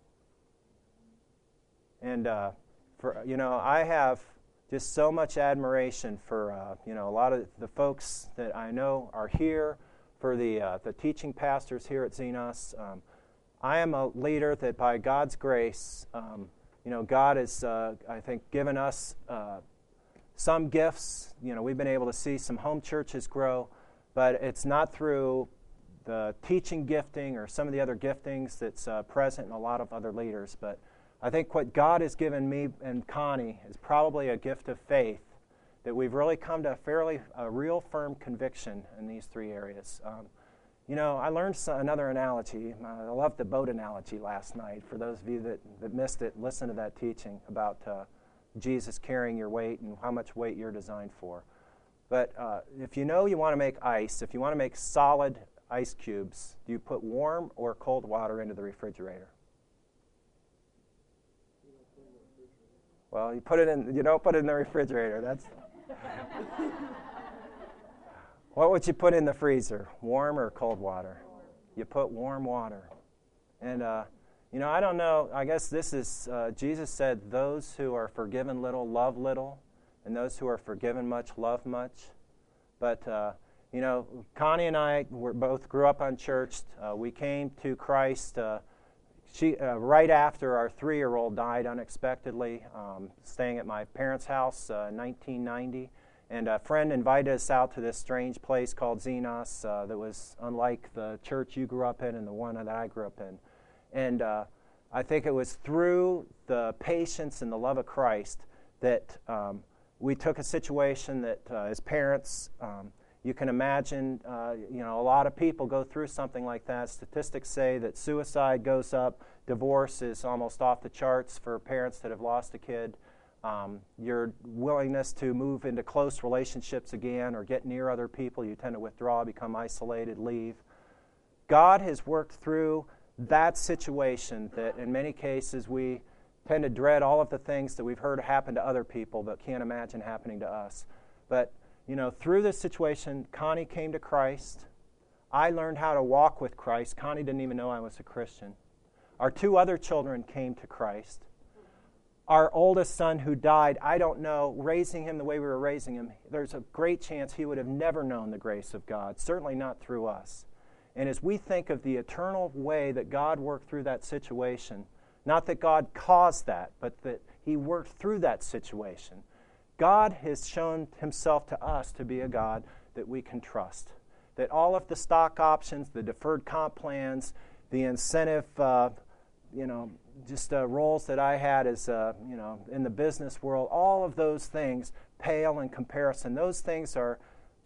And, uh, for you know, I have just so much admiration for, uh, you know, a lot of the folks that I know are here, for the uh, the teaching pastors here at Xenos. Um, I am a leader that by God's grace, um, you know, God has, uh, I think, given us uh, some gifts. You know, we've been able to see some home churches grow, but it's not through the teaching gifting or some of the other giftings that's uh, present in a lot of other leaders. But I think what God has given me and Connie is probably a gift of faith, that we've really come to a fairly, a real firm conviction in these three areas. Um, you know, I learned some, another analogy. I loved the boat analogy last night. For those of you that, that missed it, listen to that teaching about uh, Jesus carrying your weight and how much weight you're designed for. But uh, if you know you want to make ice, if you want to make solid ice cubes, do you put warm or cold water into the refrigerator? Well, you put it in. You don't put it in the refrigerator. That's. What would you put in the freezer? Warm or cold water? You put warm water. And, uh, you know, I don't know. I guess this is, uh, Jesus said, those who are forgiven little love little, and those who are forgiven much love much. But, uh, you know, Connie and I were both grew up unchurched. Uh, we came to Christ uh, she, uh, right after our three-year-old died unexpectedly, um, staying at my parents' house uh, in nineteen ninety. And a friend invited us out to this strange place called Xenos uh, that was unlike the church you grew up in and the one that I grew up in. And uh, I think it was through the patience and the love of Christ that um, we took a situation that uh, as parents, um, you can imagine, uh, you know, a lot of people go through something like that. Statistics say that suicide goes up, divorce is almost off the charts for parents that have lost a kid. Um, your willingness to move into close relationships again or get near other people, you tend to withdraw, become isolated, leave. God has worked through that situation that in many cases we tend to dread all of the things that we've heard happen to other people but can't imagine happening to us. But, you know, through this situation, Connie came to Christ. I learned how to walk with Christ. Connie didn't even know I was a Christian. Our two other children came to Christ. Our oldest son who died, I don't know, raising him the way we were raising him, there's a great chance he would have never known the grace of God, certainly not through us. And as we think of the eternal way that God worked through that situation, not that God caused that, but that He worked through that situation, God has shown Himself to us to be a God that we can trust. That all of the stock options, the deferred comp plans, the incentive, uh, you know, just uh, roles that I had as, uh, you know, in the business world, all of those things pale in comparison. Those things are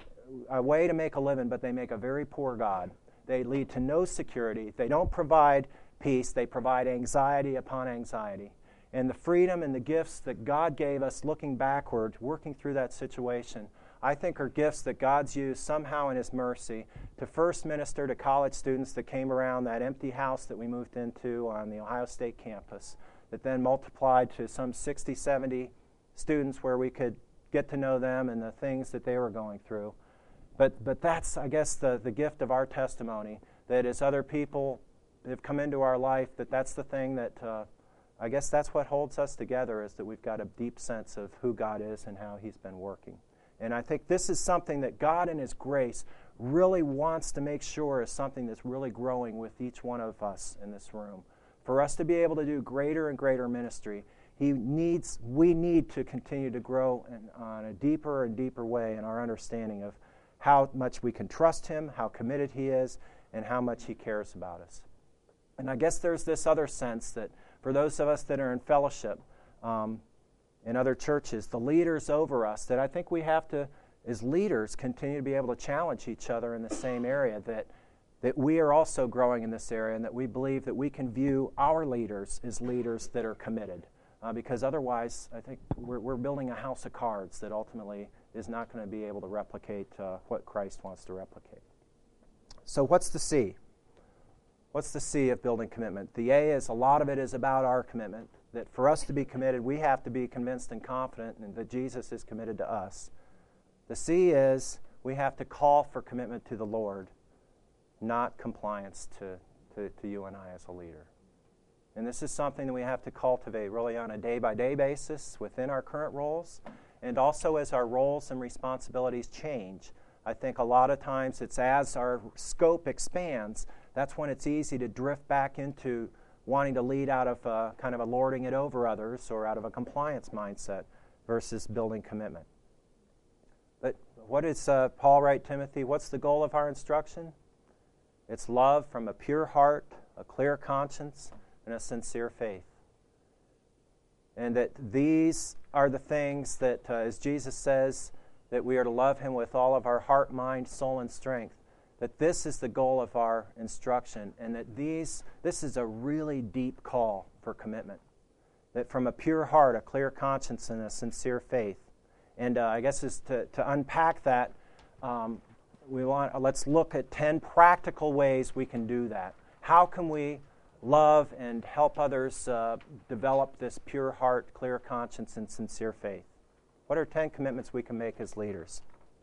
a way to make a living, but they make a very poor God. They lead to no security. They don't provide peace. They provide anxiety upon anxiety. And the freedom and the gifts that God gave us looking backward, working through that situation, I think are gifts that God's used somehow in His mercy to first minister to college students that came around that empty house that we moved into on the Ohio State campus, that then multiplied to some sixty, seventy students where we could get to know them and the things that they were going through. But but that's, I guess, the, the gift of our testimony, that as other people have come into our life, that that's the thing that, uh, I guess that's what holds us together, is that we've got a deep sense of who God is and how He's been working. And I think this is something that God in His grace really wants to make sure is something that's really growing with each one of us in this room. For us to be able to do greater and greater ministry, He needs, we need to continue to grow in, on a deeper and deeper way in our understanding of how much we can trust Him, how committed He is, and how much He cares about us. And I guess there's this other sense that for those of us that are in fellowship um, in other churches, the leaders over us, that I think we have to, as leaders, continue to be able to challenge each other in the same area, that that we are also growing in this area, and that we believe that we can view our leaders as leaders that are committed. Uh, because otherwise, I think we're, we're building a house of cards that ultimately is not going to be able to replicate uh, what Christ wants to replicate. So what's the C? What's the C of building commitment? The A is, a lot of it is about our commitment, that for us to be committed, we have to be convinced and confident and that Jesus is committed to us. The C is, we have to call for commitment to the Lord, not compliance to, to, to you and I as a leader. And this is something that we have to cultivate really on a day-by-day basis within our current roles, and also as our roles and responsibilities change. I think a lot of times it's as our scope expands, that's when it's easy to drift back into wanting to lead out of uh, kind of a lording it over others or out of a compliance mindset versus building commitment. But what does uh, Paul write Timothy? What's the goal of our instruction? It's love from a pure heart, a clear conscience, and a sincere faith. And that these are the things that, uh, as Jesus says, that we are to love Him with all of our heart, mind, soul, and strength. That this is the goal of our instruction, and that these this is a really deep call for commitment. That from a pure heart, a clear conscience, and a sincere faith. And uh, I guess is to, to unpack that, um, we want uh, let's look at ten practical ways we can do that. How can we love and help others uh, develop this pure heart, clear conscience, and sincere faith? What are ten commitments we can make as leaders?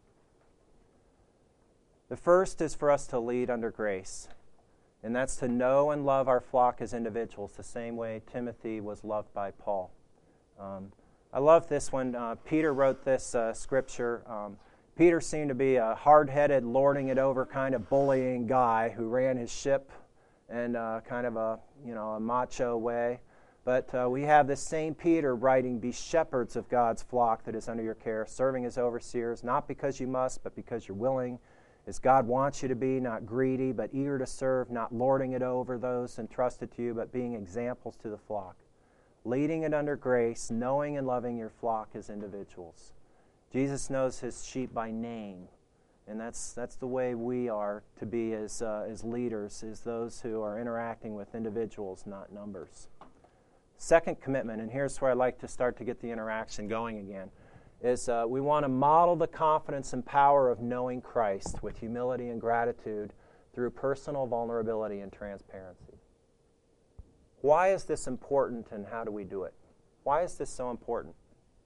The first is for us to lead under grace, and that's to know and love our flock as individuals, the same way Timothy was loved by Paul. Um, I love this one. Uh, Peter wrote this uh, scripture. Um, Peter seemed to be a hard-headed, lording it over kind of bullying guy who ran his ship in uh, kind of a, you know, a macho way. But uh, we have this same Peter writing, "Be shepherds of God's flock that is under your care, serving as overseers, not because you must, but because you're willing, as God wants you to be, not greedy, but eager to serve, not lording it over those entrusted to you, but being examples to the flock, leading it under grace, knowing and loving your flock as individuals." Jesus knows His sheep by name, and that's that's the way we are to be as uh, as leaders, is those who are interacting with individuals, not numbers. Second commitment, and here's where I'd like to start to get the interaction going again, is uh, we want to model the confidence and power of knowing Christ with humility and gratitude through personal vulnerability and transparency. Why is this important, and how do we do it? Why is this so important?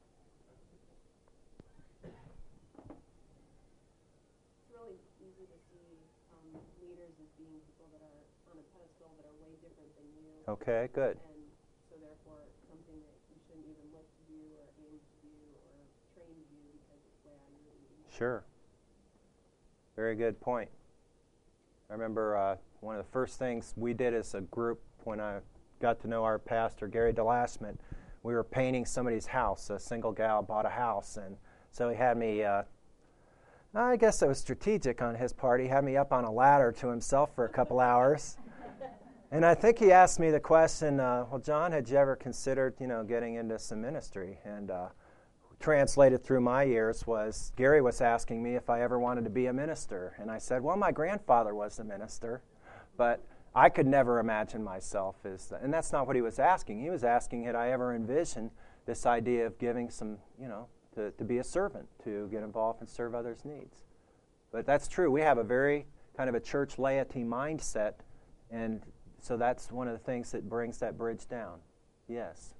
It's really easy to see um, leaders as being people that are on a pedestal that are way different than you. Okay, good. And so therefore it's something that you shouldn't even look to do or aim to do or train to do because it's way out of your league. Sure. Very good point. I remember uh, one of the first things we did as a group when I got to know our pastor, Gary DeLashman, we were painting somebody's house. A single gal bought a house, and so he had me, uh, I guess it was strategic on his part, he had me up on a ladder to himself for a couple hours. And I think he asked me the question, uh, well, John, had you ever considered, you know, getting into some ministry? And uh, translated through my ears was, Gary was asking me if I ever wanted to be a minister. And I said, well, my grandfather was a minister, but I could never imagine myself as, and that's not what he was asking. He was asking, had I ever envisioned this idea of giving some, you know, to, to be a servant, to get involved and serve others' needs. But that's true. We have a very kind of a church laity mindset, and so that's one of the things that brings that bridge down. Yes.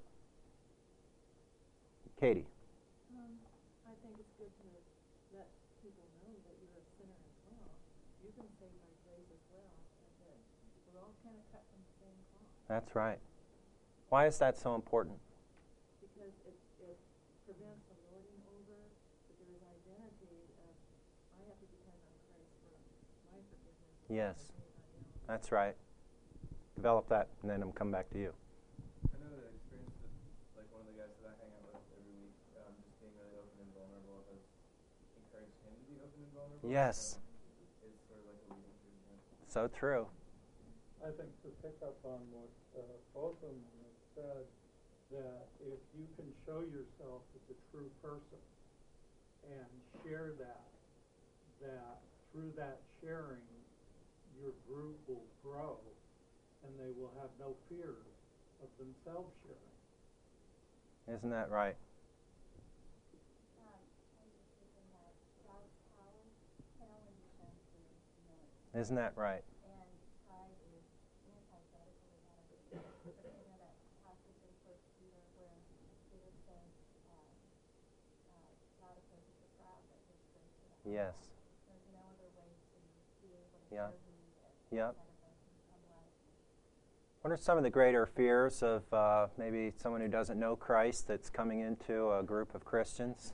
Katie. Um, I think it's good to let people know that you're a sinner as well. You've been saved by grace as well, and that we're all kind of cut from the same cloth. That's right. Why is that so important? Because it, it prevents the lording over, but there is identity of, I have to depend on Christ for my forgiveness. Yes. That's right. Develop that, and then I'm come back to you. I know that experience with, like, one of the guys that I hang out with every week, um, just being really open and vulnerable, has encouraged him to be open and vulnerable. Yes. So it's sort of like a leading through him. So true. I think to pick up on what uh, both of them have said, that if you can show yourself as a true person and share that, that through that sharing, your group will grow and they will have no fear of themselves sharing. Isn't that right? Um, I was just thinking that God's power can only be shown through humility. Isn't that right? And pride is antithetical to that. But you know that passage in First Peter where Peter says, um, uh, God opposes the proud, but gives grace to the humble. Yes. There's no other way to be able to Yeah. serve you Yep. outside of those humble attitudes. What are some of the greater fears of uh, maybe someone who doesn't know Christ that's coming into a group of Christians?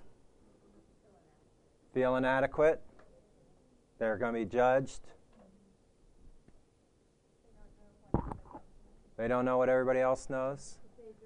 Feel inadequate. They're going to be judged. They don't know what everybody else knows.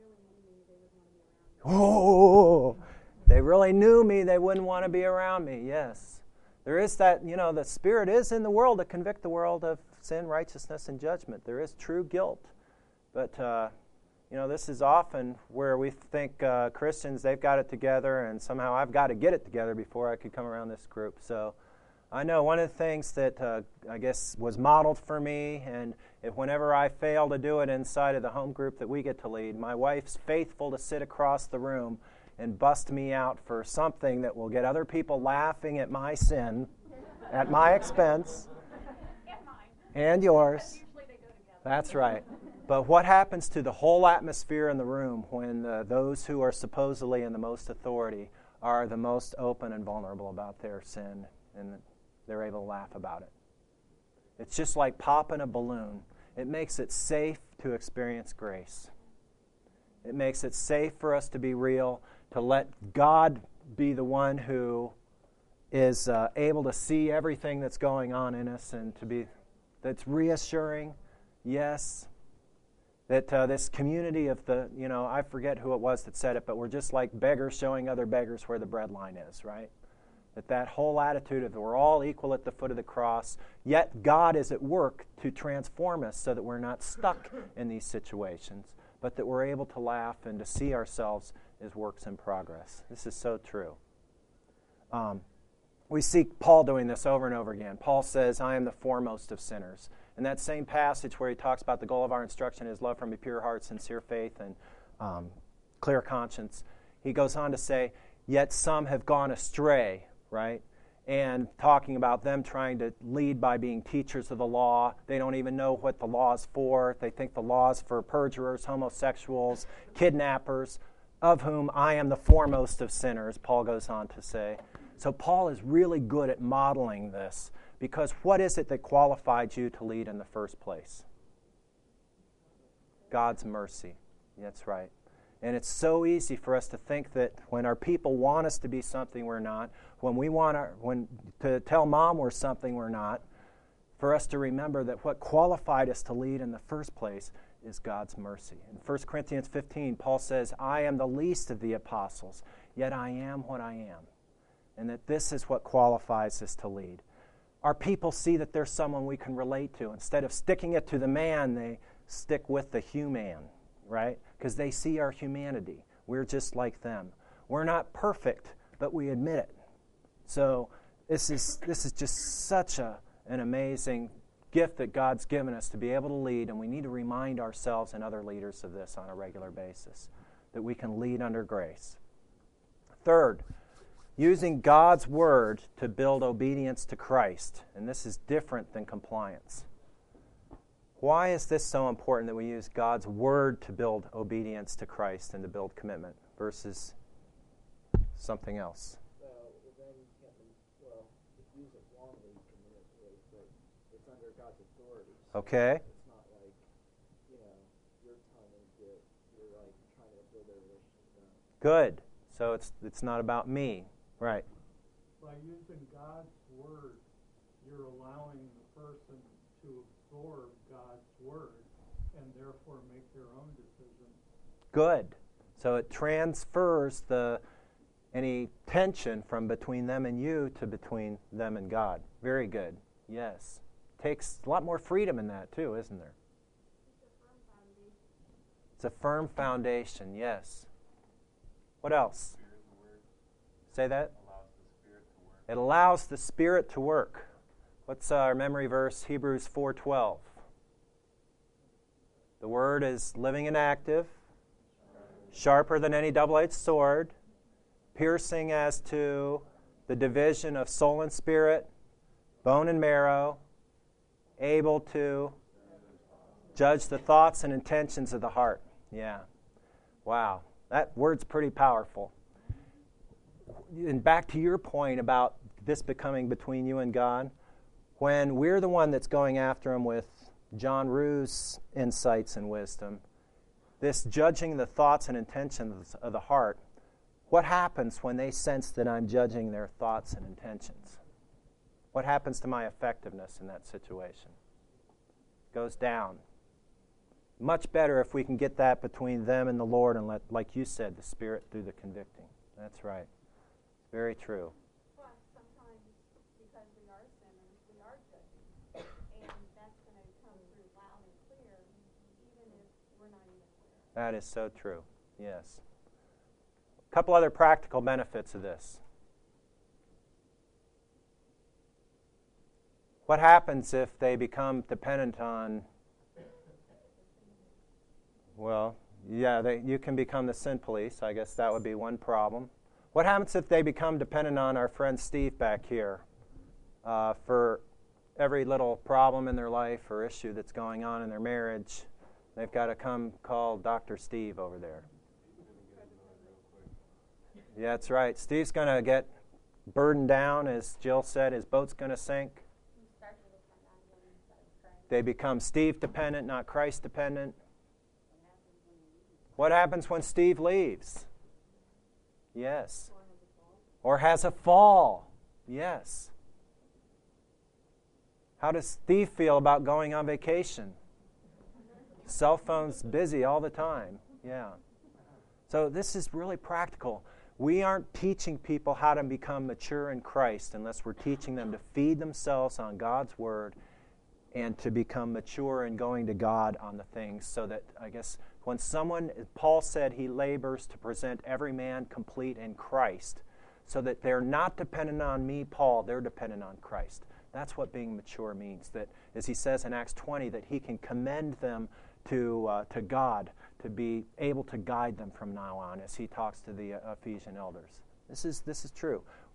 Oh, they really knew me, they wouldn't want to be around me. Yes. There is that, you know, the Spirit is in the world to convict the world of sin, righteousness, and judgment. There is true guilt. But, uh, you know, this is often where we think uh, Christians, they've got it together, and somehow I've got to get it together before I could come around this group. So I know one of the things that uh, I guess was modeled for me, and if whenever I fail to do it inside of the home group that we get to lead, my wife's faithful to sit across the room and bust me out for something that will get other people laughing at my sin, at my expense, and yours. That's right. But what happens to the whole atmosphere in the room when uh, those who are supposedly in the most authority are the most open and vulnerable about their sin, and they're able to laugh about it? It's just like popping a balloon. It makes it safe to experience grace. It makes it safe for us to be real, to let God be the one who is uh, able to see everything that's going on in us, and to be, that's reassuring, yes, that uh, this community of the, you know, I forget who it was that said it, but we're just like beggars showing other beggars where the bread line is, right? That that whole attitude of we're all equal at the foot of the cross, yet God is at work to transform us so that we're not stuck in these situations, but that we're able to laugh and to see ourselves as works in progress. This is so true. Um, we see Paul doing this over and over again. Paul says, I am the foremost of sinners. In that same passage where he talks about the goal of our instruction is love from a pure heart, sincere faith, and um, clear conscience, he goes on to say, yet some have gone astray, right? and talking about them trying to lead by being teachers of the law. They don't even know what the law is for. They think the law is for perjurers, homosexuals, kidnappers, of whom I am the foremost of sinners, Paul goes on to say. So Paul is really good at modeling this, because what is it that qualified you to lead in the first place? God's mercy. That's right. And it's so easy for us to think that when our people want us to be something we're not, when we want our, when to tell mom we're something we're not, for us to remember that what qualified us to lead in the first place is God's mercy. In First Corinthians fifteen, Paul says, I am the least of the apostles, yet I am what I am. And that this is what qualifies us to lead. Our people see that there's someone we can relate to. Instead of sticking it to the man, they stick with the human, right? Because they see our humanity. We're just like them. We're not perfect, but we admit it. So this is this is just such a an amazing gift that God's given us to be able to lead, and we need to remind ourselves and other leaders of this on a regular basis, that we can lead under grace. Third, using God's word to build obedience to Christ, and this is different than compliance. Why is this so important that we use God's word to build obedience to Christ and to build commitment versus something else? Well, then you can't, well, if you use it wrongly, you can manipulate, but it's under God's authority. So Okay. it's not like, you know, your tongue and get, you're like trying to build a relationship with God. Good. So it's it's not about me. Right. By using God's word, you're allowing the person to absorb God's word and therefore make their own decisions. Good. So it transfers the any tension from between them and you to between them and God. Very good. Yes. Takes a lot more freedom in that too, isn't there? It's a firm foundation, yes. What else? Say that? It allows the Spirit to work. What's our memory verse? Hebrews four twelve. The Word is living and active, sharper than any double-edged sword, piercing as to the division of soul and spirit, bone and marrow, able to judge the thoughts and intentions of the heart. Yeah. Wow. That word's pretty powerful. And back to your point about this becoming between you and God, when we're the one that's going after him with John Rue's insights and wisdom, this judging the thoughts and intentions of the heart, what happens when they sense that I'm judging their thoughts and intentions? What happens to my effectiveness in that situation? Goes down. Much better if we can get that between them and the Lord and let, like you said, the Spirit do the convicting. That's right. Very true. Plus, sometimes because we are sinners, we are judging. And that's going to come through loud and clear, even if we're not even aware. That is so true. Yes. A couple other practical benefits of this. What happens if they become dependent on, well, yeah, they, you can become the sin police. I guess that would be one problem. What happens if they become dependent on our friend Steve back here uh, for every little problem in their life or issue that's going on in their marriage? They've got to come call Doctor Steve over there. Yeah, that's right. Steve's going to get burdened down, as Jill said. His boat's going to sink. They become Steve dependent, not Christ dependent. What happens when Steve leaves? Yes. Or has a fall? Yes. How does Steve feel about going on vacation? Cell phone's busy all the time. Yeah. So this is really practical. We aren't teaching people how to become mature in Christ unless we're teaching them to feed themselves on God's Word and to become mature in going to God on the things, so that, I guess, when someone, Paul said he labors to present every man complete in Christ, so that they're not dependent on me, Paul, they're dependent on Christ. That's what being mature means, that, as he says in Acts twenty, that he can commend them to uh, to God, to be able to guide them from now on, as he talks to the uh, Ephesian elders. This is this is true.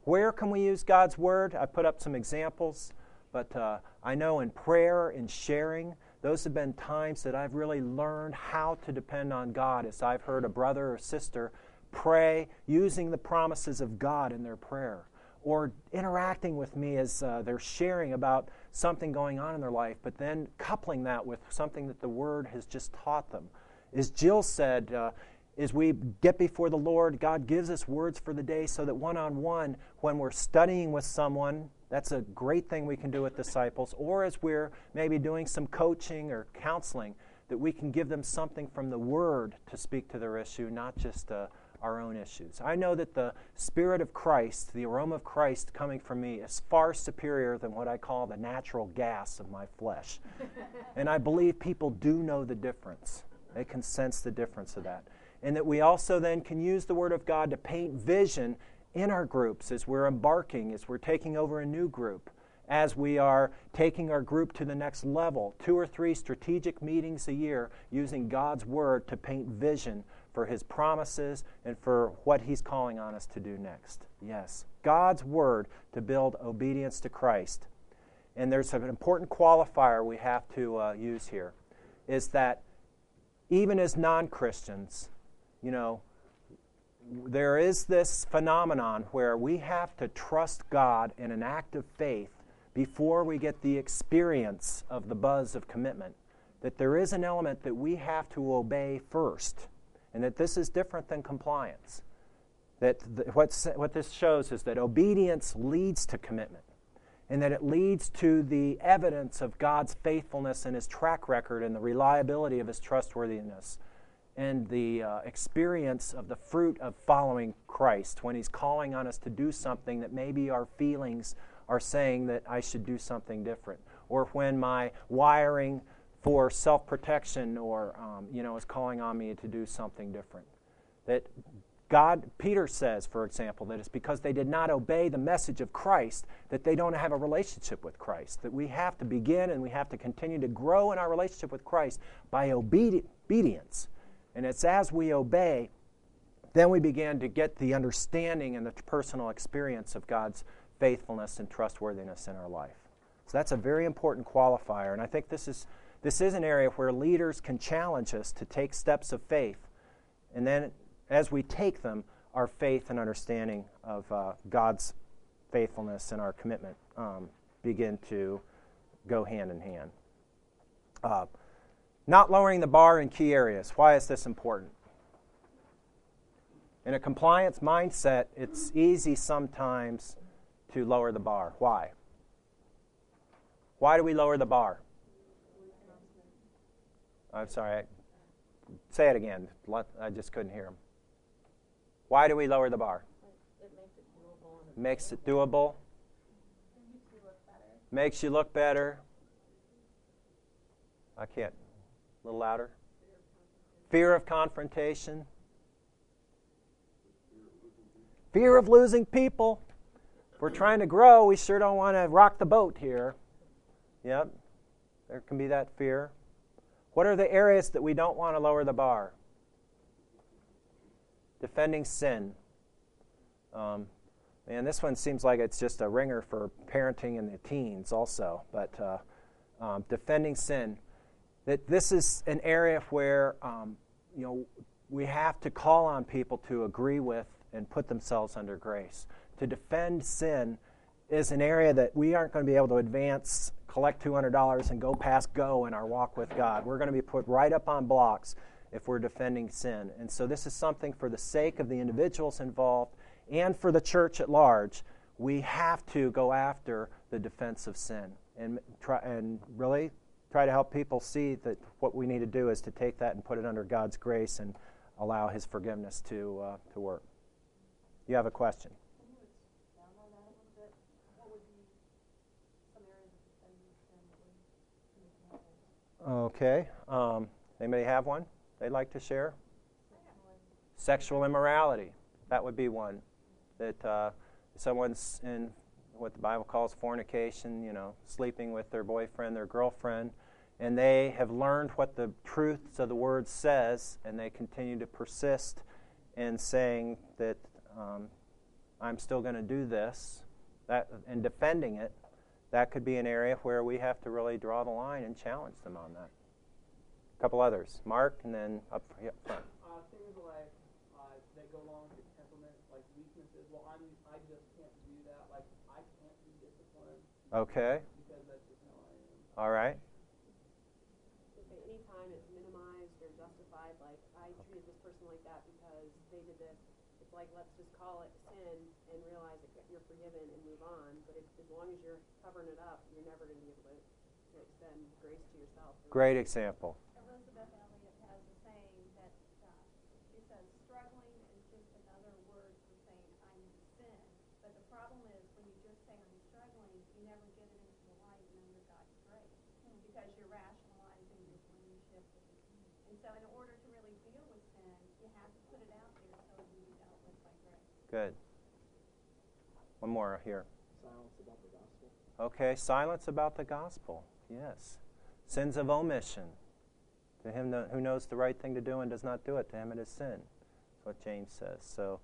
Where can we use God's Word? I put up some examples, but uh, I know in prayer and sharing, those have been times that I've really learned how to depend on God as I've heard a brother or sister pray using the promises of God in their prayer, or interacting with me as uh, they're sharing about something going on in their life, but then coupling that with something that the Word has just taught them. As Jill said, uh, as we get before the Lord, God gives us words for the day so that one-on-one, when we're studying with someone, that's a great thing we can do with disciples, or as we're maybe doing some coaching or counseling, that we can give them something from the Word to speak to their issue, not just uh, our own issues. I know that the Spirit of Christ, the aroma of Christ coming from me is far superior than what I call the natural gas of my flesh. And I believe people do know the difference. They can sense the difference of that. And that we also then can use the Word of God to paint vision in our groups as we're embarking, as we're taking over a new group, as we are taking our group to the next level, two or three strategic meetings a year, using God's Word to paint vision for His promises and for what He's calling on us to do next. Yes, God's Word to build obedience to Christ. And there's an important qualifier we have to uh, use here, is that even as non-Christians, you know, there is this phenomenon where we have to trust God in an act of faith before we get the experience of the buzz of commitment, that there is an element that we have to obey first, and that this is different than compliance. That the, what's, what this shows is that obedience leads to commitment, and that it leads to the evidence of God's faithfulness and His track record and the reliability of His trustworthiness, and the uh, experience of the fruit of following Christ when He's calling on us to do something that maybe our feelings are saying that I should do something different, or when my wiring for self-protection or um, you know is calling on me to do something different. That God, Peter says, for example, that it's because they did not obey the message of Christ that they don't have a relationship with Christ. That we have to begin and we have to continue to grow in our relationship with Christ by obedi- obedience. And it's as we obey, then we begin to get the understanding and the personal experience of God's faithfulness and trustworthiness in our life. So that's a very important qualifier. And I think this is this is an area where leaders can challenge us to take steps of faith. And then as we take them, our faith and understanding of uh, God's faithfulness and our commitment um, begin to go hand in hand. Uh, Not lowering the bar in key areas. Why is this important? In a compliance mindset, it's easy sometimes to lower the bar. Why? Why do we lower the bar? I'm sorry. I, say it again. I just couldn't hear him. Why do we lower the bar? It makes it doable. And Makes it doable. Makes you look better. Makes you look better. I can't. A little louder. Fear of confrontation. Fear of losing people. If we're trying to grow, we sure don't want to rock the boat here. Yep. There can be that fear. What are the areas that we don't want to lower the bar? Defending sin. Um, and this one seems like it's just a ringer for parenting in the teens also. But uh, um, defending sin. That this is an area where um, you know we have to call on people to agree with and put themselves under grace. To defend sin is an area that we aren't going to be able to advance, collect two hundred dollars, and go past go in our walk with God. We're going to be put right up on blocks if we're defending sin. And so this is something for the sake of the individuals involved and for the church at large. We have to go after the defense of sin and try and really try to help people see that what we need to do is to take that and put it under God's grace and allow His forgiveness to uh, to work. You have a question? Can you expound on that a little bit? What would be some areas of defending sin that would be examples? Okay. Um, anybody have one they'd like to share? Sexual immorality. That would be one. That uh, someone's in what the Bible calls fornication, you know, sleeping with their boyfriend, their girlfriend, and they have learned what the truth of the Word says, and they continue to persist in saying that um, I'm still going to do this, that, and defending it, that could be an area where we have to really draw the line and challenge them on that. A couple others. Mark, and then up front. Uh, things like uh, that go along with temperament, like weaknesses. Well, I'm, I just can't do that. Like, I can't be disciplined. Okay. Because that's just how I am. All right. Anytime it's minimized or justified, like, I treated this person like that because they did this, it's like, let's just call it sin and realize that you're forgiven and move on. But if, as long as you're covering it up, you're never going to be able to, to extend grace to yourself. Great example. Elizabeth Elliot has a saying that uh, she says, struggling is just another word for saying I'm in sin. But the problem is when you just say I'm struggling, you never get it into the light and under God's grace because you're rationalizing your relationship with Him. And so in order to really deal with sin, you have to put it out there so it can be dealt with by grace. Good. One more here. Silence about the gospel. Okay, silence about the gospel. Yes. Sins of omission. To him who knows the right thing to do and does not do it, to him it is sin. That's what James says. So,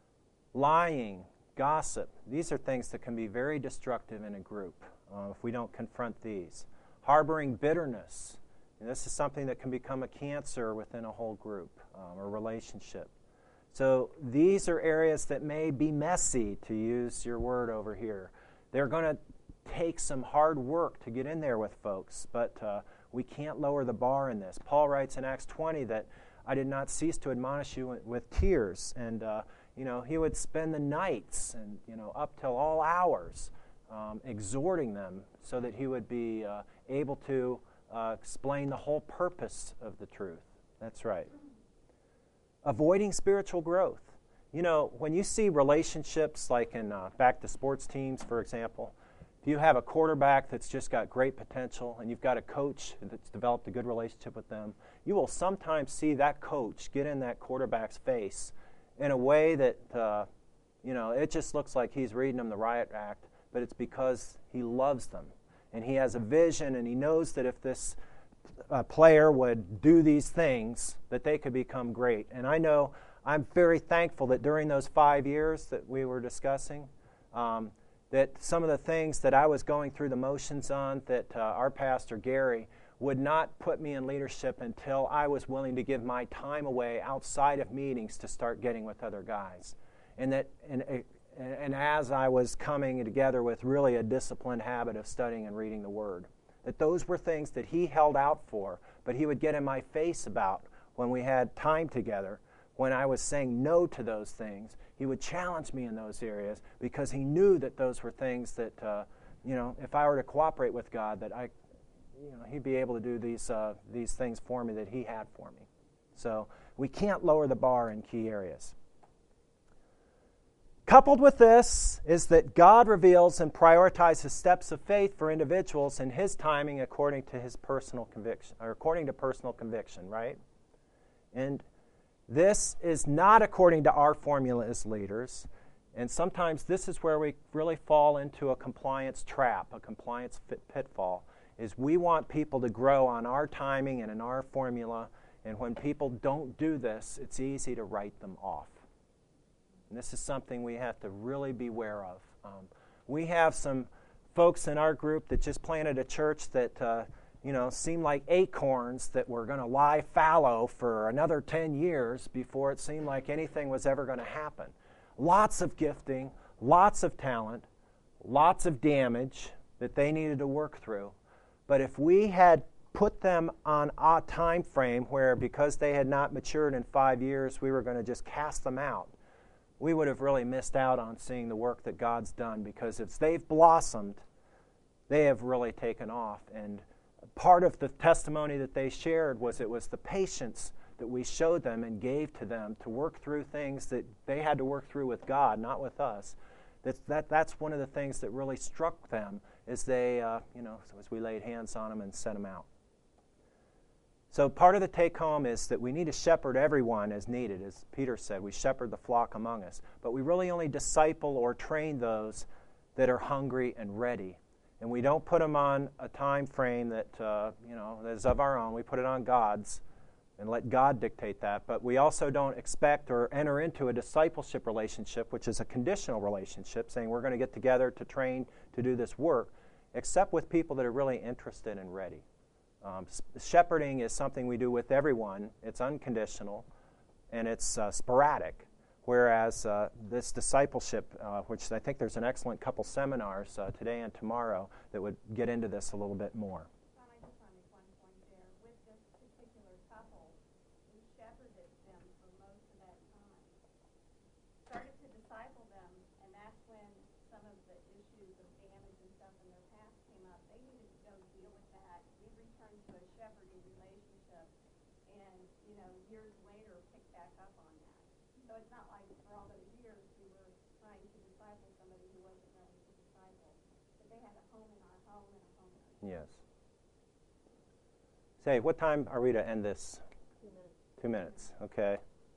lying, gossip, these are things that can be very destructive in a group uh, if we don't confront these. Harboring bitterness. And this is something that can become a cancer within a whole group um, or relationship. So these are areas that may be messy, to use your word over here. They're going to take some hard work to get in there with folks, but uh, we can't lower the bar in this. Paul writes in Acts twenty that I did not cease to admonish you with tears, and uh, you know he would spend the nights and you know up till all hours um, exhorting them so that he would be uh, able to uh, explain the whole purpose of the truth. That's right. Avoiding spiritual growth. You know, when you see relationships like in uh, back to sports teams, for example, if you have a quarterback that's just got great potential and you've got a coach that's developed a good relationship with them, you will sometimes see that coach get in that quarterback's face in a way that, uh, you know, it just looks like he's reading them the riot act, but it's because he loves them. And he has a vision and he knows that if this uh, player would do these things, that they could become great. And I know I'm very thankful that during those five years that we were discussing, um, that some of the things that I was going through the motions on, that uh, our pastor, Gary, would not put me in leadership until I was willing to give my time away outside of meetings to start getting with other guys. And that, and, and as I was coming together with really a disciplined habit of studying and reading the Word, that those were things that he held out for, but he would get in my face about when we had time together. When I was saying no to those things, he would challenge me in those areas because he knew that those were things that, uh, you know, if I were to cooperate with God, that I, you know, he'd be able to do these uh, these things for me that he had for me. So we can't lower the bar in key areas. Coupled with this is that God reveals and prioritizes steps of faith for individuals in His timing according to His personal conviction, or according to personal conviction, right? And this is not according to our formula as leaders, and sometimes this is where we really fall into a compliance trap, a compliance fit pitfall, is we want people to grow on our timing and in our formula, and when people don't do this, it's easy to write them off. And this is something we have to really beware of. Um, we have some folks in our group that just planted a church that uh, you know, seemed like acorns that were going to lie fallow for another ten years before it seemed like anything was ever going to happen. Lots of gifting, lots of talent, lots of damage that they needed to work through. But if we had put them on a time frame where because they had not matured in five years, we were going to just cast them out, we would have really missed out on seeing the work that God's done, because if they've blossomed, they have really taken off. And part of the testimony that they shared was it was the patience that we showed them and gave to them to work through things that they had to work through with God, not with us. That's, that, that's one of the things that really struck them as they, uh, you know, as we laid hands on them and sent them out. So part of the take-home is that we need to shepherd everyone as needed. As Peter said, we shepherd the flock among us. But we really only disciple or train those that are hungry and ready. And we don't put them on a time frame that, uh, you know, is of our own. We put it on God's. and let God dictate that. But we also don't expect or enter into a discipleship relationship, which is a conditional relationship, saying we're going to get together to train to do this work, except with people that are really interested and ready. Um, shepherding is something we do with everyone. It's unconditional, and it's uh, sporadic. Whereas uh, this discipleship, uh, which I think there's an excellent couple seminars uh, today and tomorrow that would get into this a little bit more. Tom, I just want to make one point there. With this particular couple, we shepherded them for most of that time. Started to disciple them, and that's when some of the issues of damage and stuff in their past came up. They needed to go deal with that. We returned to a shepherding relationship, and, you know, years later picked back up on that. So it's not like for all those years we were trying to disciple somebody who wasn't ready to disciple. But they had a home in our home and a home in our home. Yes. Say, what time are we to end this? Two minutes. Two minutes, okay.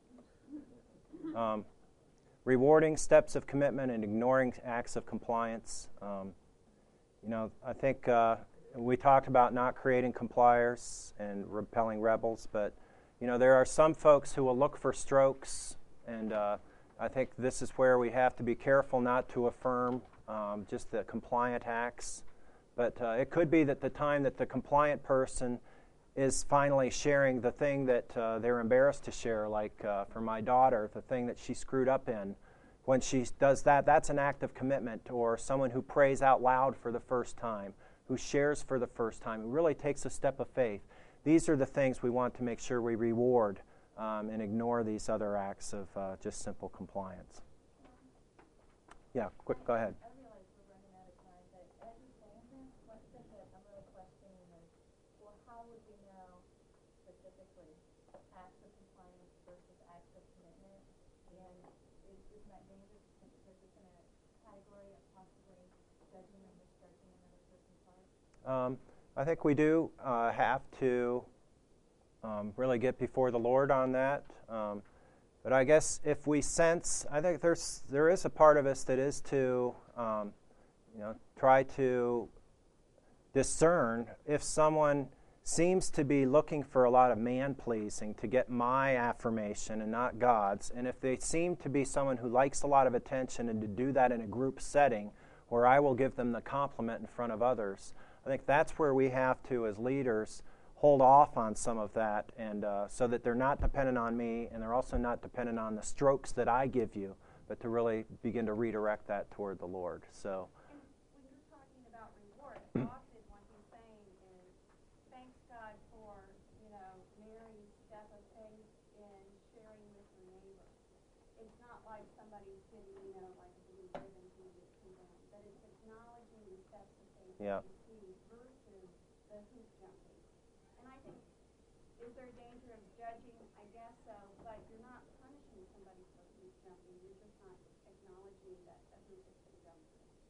Um, rewarding steps of commitment and ignoring acts of compliance. Um, you know, I think uh, we talked about not creating compliers and repelling rebels, but, you know, there are some folks who will look for strokes. And uh, I think this is where we have to be careful not to affirm um, just the compliant acts. But uh, it could be that the time that the compliant person is finally sharing the thing that uh, they're embarrassed to share, like uh, for my daughter, the thing that she screwed up in. When she does that, that's an act of commitment. Or someone who prays out loud for the first time, who shares for the first time, who really takes a step of faith. These are the things we want to make sure we reward. Um, and ignore these other acts of uh, just simple compliance. Yeah, quick, go ahead. I realize we're running out of time, but as you're saying this, one thing that I'm really questioning is, well, how would we know specifically acts of compliance versus acts of commitment? And is, isn't that dangerous to put this in a category of possibly judging or misjudging another person's heart? Um, I think we do uh, have to Um, really get before the Lord on that. Um, but I guess if we sense, I think there's there is a part of us that is to, um, you know, try to discern if someone seems to be looking for a lot of man-pleasing to get my affirmation and not God's, and if they seem to be someone who likes a lot of attention and to do that in a group setting where I will give them the compliment in front of others, I think that's where we have to, as leaders, hold off on some of that, and uh, so that they're not dependent on me, and they're also not dependent on the strokes that I give you, but to really begin to redirect that toward the Lord. So, and when you're talking about reward, often what he's saying is, thanks God for, you know, Mary's step of faith in sharing with her neighbor. It's not like somebody's getting, you know, like a blue ribbon to to them, but it's acknowledging the steps of faith yeah. that you see versus the hoop jumping. And I think, is there a danger of judging? I guess so, but you're not punishing somebody for hoop jumping. You're just not acknowledging that a hoop has been jumped.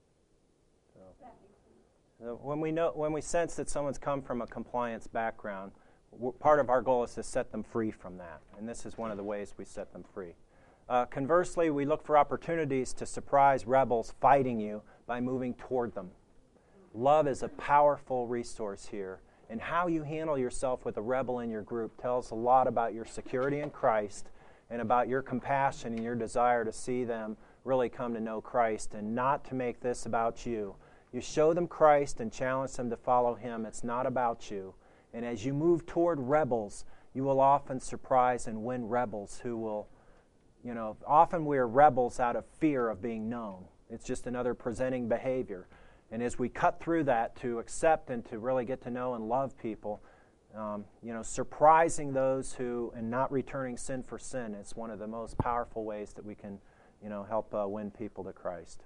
So. Does that make sense? So when we know, when we sense that someone's come from a compliance background, w- part of our goal is to set them free from that, and this is one of the ways we set them free. Uh, conversely, we look for opportunities to surprise rebels fighting you by moving toward them. Love is a powerful resource here. And how you handle yourself with a rebel in your group tells a lot about your security in Christ and about your compassion and your desire to see them really come to know Christ and not to make this about you. You show them Christ and challenge them to follow Him. It's not about you. And as you move toward rebels, you will often surprise and win rebels who will, you know, often we're rebels out of fear of being known. It's just another presenting behavior. And as we cut through that to accept and to really get to know and love people, um, you know, surprising those who, and not returning sin for sin, is one of the most powerful ways that we can, you know, help uh, win people to Christ.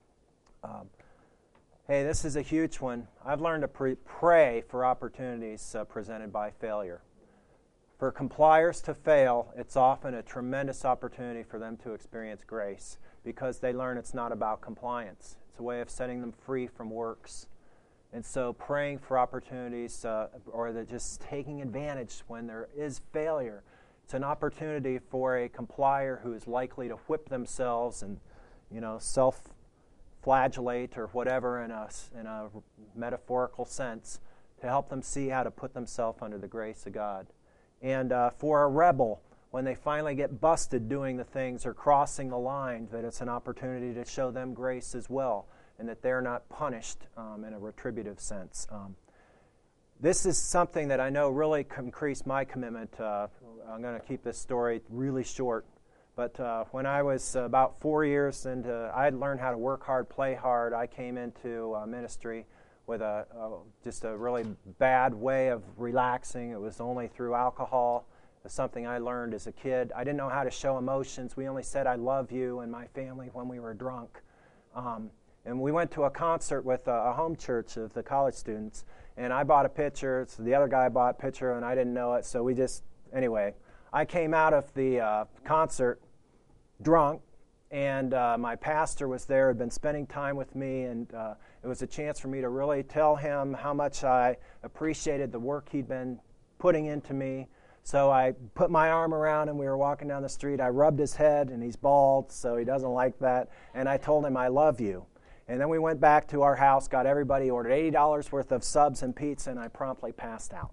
Um, hey, this is a huge one. I've learned to pre- pray for opportunities uh, presented by failure. For compliers to fail, it's often a tremendous opportunity for them to experience grace because they learn it's not about compliance. It's a way of setting them free from works. And so praying for opportunities uh, or the just taking advantage when there is failure. It's an opportunity for a complier who is likely to whip themselves and, you know, self-flagellate or whatever in a, in a metaphorical sense to help them see how to put themselves under the grace of God. And uh, for a rebel, when they finally get busted doing the things or crossing the line, that it's an opportunity to show them grace as well, and that they're not punished um, in a retributive sense. Um, this is something that I know really increased my commitment. Uh, I'm going to keep this story really short. But uh, when I was about four years into, I had learned how to work hard, play hard. I came into uh, ministry with a, a just a really bad way of relaxing. It was only through alcohol. It was something I learned as a kid. I didn't know how to show emotions. We only said, "I love you," and my family when we were drunk. Um, and we went to a concert with a, a home church of the college students, and I bought a pitcher. So the other guy bought a pitcher, and I didn't know it. So we just, anyway, I came out of the uh, concert drunk, and uh, my pastor was there, had been spending time with me, and uh, it was a chance for me to really tell him how much I appreciated the work he'd been putting into me. So I put my arm around him. We were walking down the street. I rubbed his head, and he's bald, so he doesn't like that. And I told him, "I love you." And then we went back to our house, got everybody, ordered eighty dollars worth of subs and pizza, and I promptly passed out.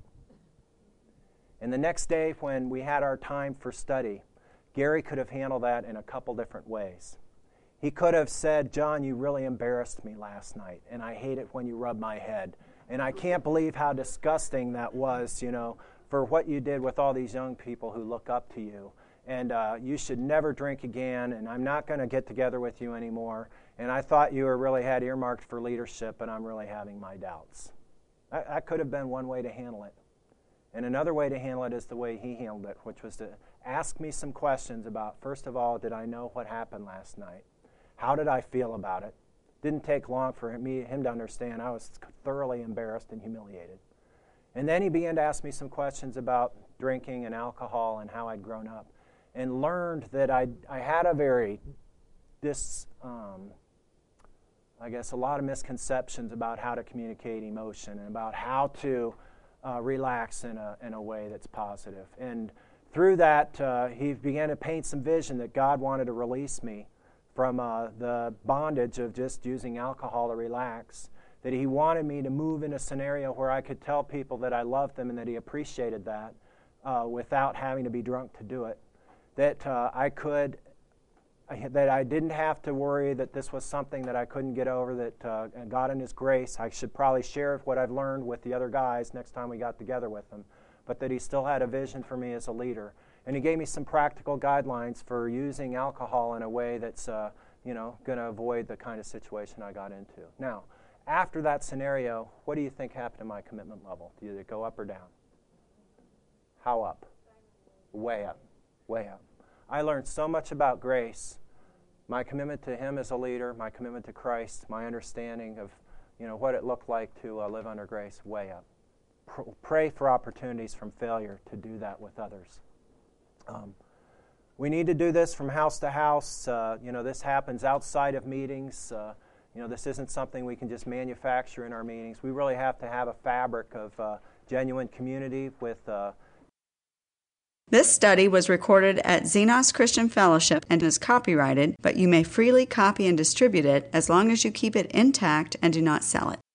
And the next day, when we had our time for study, Gary could have handled that in a couple different ways. He could have said, "John, you really embarrassed me last night, and I hate it when you rub my head. And I can't believe how disgusting that was, you know, for what you did with all these young people who look up to you. And uh, you should never drink again, and I'm not going to get together with you anymore. And I thought you were really had earmarked for leadership, and I'm really having my doubts." That, that could have been one way to handle it. And another way to handle it is the way he handled it, which was to ask me some questions about, first of all, did I know what happened last night? How did I feel about it? Didn't take long for me, him to understand I was thoroughly embarrassed and humiliated. And then he began to ask me some questions about drinking and alcohol and how I'd grown up, and learned that I I had a very, this, um, I guess, a lot of misconceptions about how to communicate emotion and about how to uh, relax in a in a way that's positive. And through that, uh, he began to paint some vision that God wanted to release me from uh, the bondage of just using alcohol to relax, that he wanted me to move in a scenario where I could tell people that I loved them and that he appreciated that uh, without having to be drunk to do it, that uh, I could, that I didn't have to worry that this was something that I couldn't get over, that uh, God in his grace, I should probably share what I've learned with the other guys next time we got together with them, but that he still had a vision for me as a leader. And he gave me some practical guidelines for using alcohol in a way that's, uh, you know, going to avoid the kind of situation I got into. Now, after that scenario, what do you think happened to my commitment level? Did it go up or down? How up? Way up. Way up. I learned so much about grace, my commitment to him as a leader, my commitment to Christ, my understanding of, you know, what it looked like to uh, live under grace, way up. Pr- pray for opportunities from failure to do that with others. Um, we need to do this from house to house. Uh, you know, this happens outside of meetings. Uh, you know, this isn't something we can just manufacture in our meetings. We really have to have a fabric of uh, genuine community with... Uh, This study was recorded at Xenos Christian Fellowship and is copyrighted, but you may freely copy and distribute it as long as you keep it intact and do not sell it.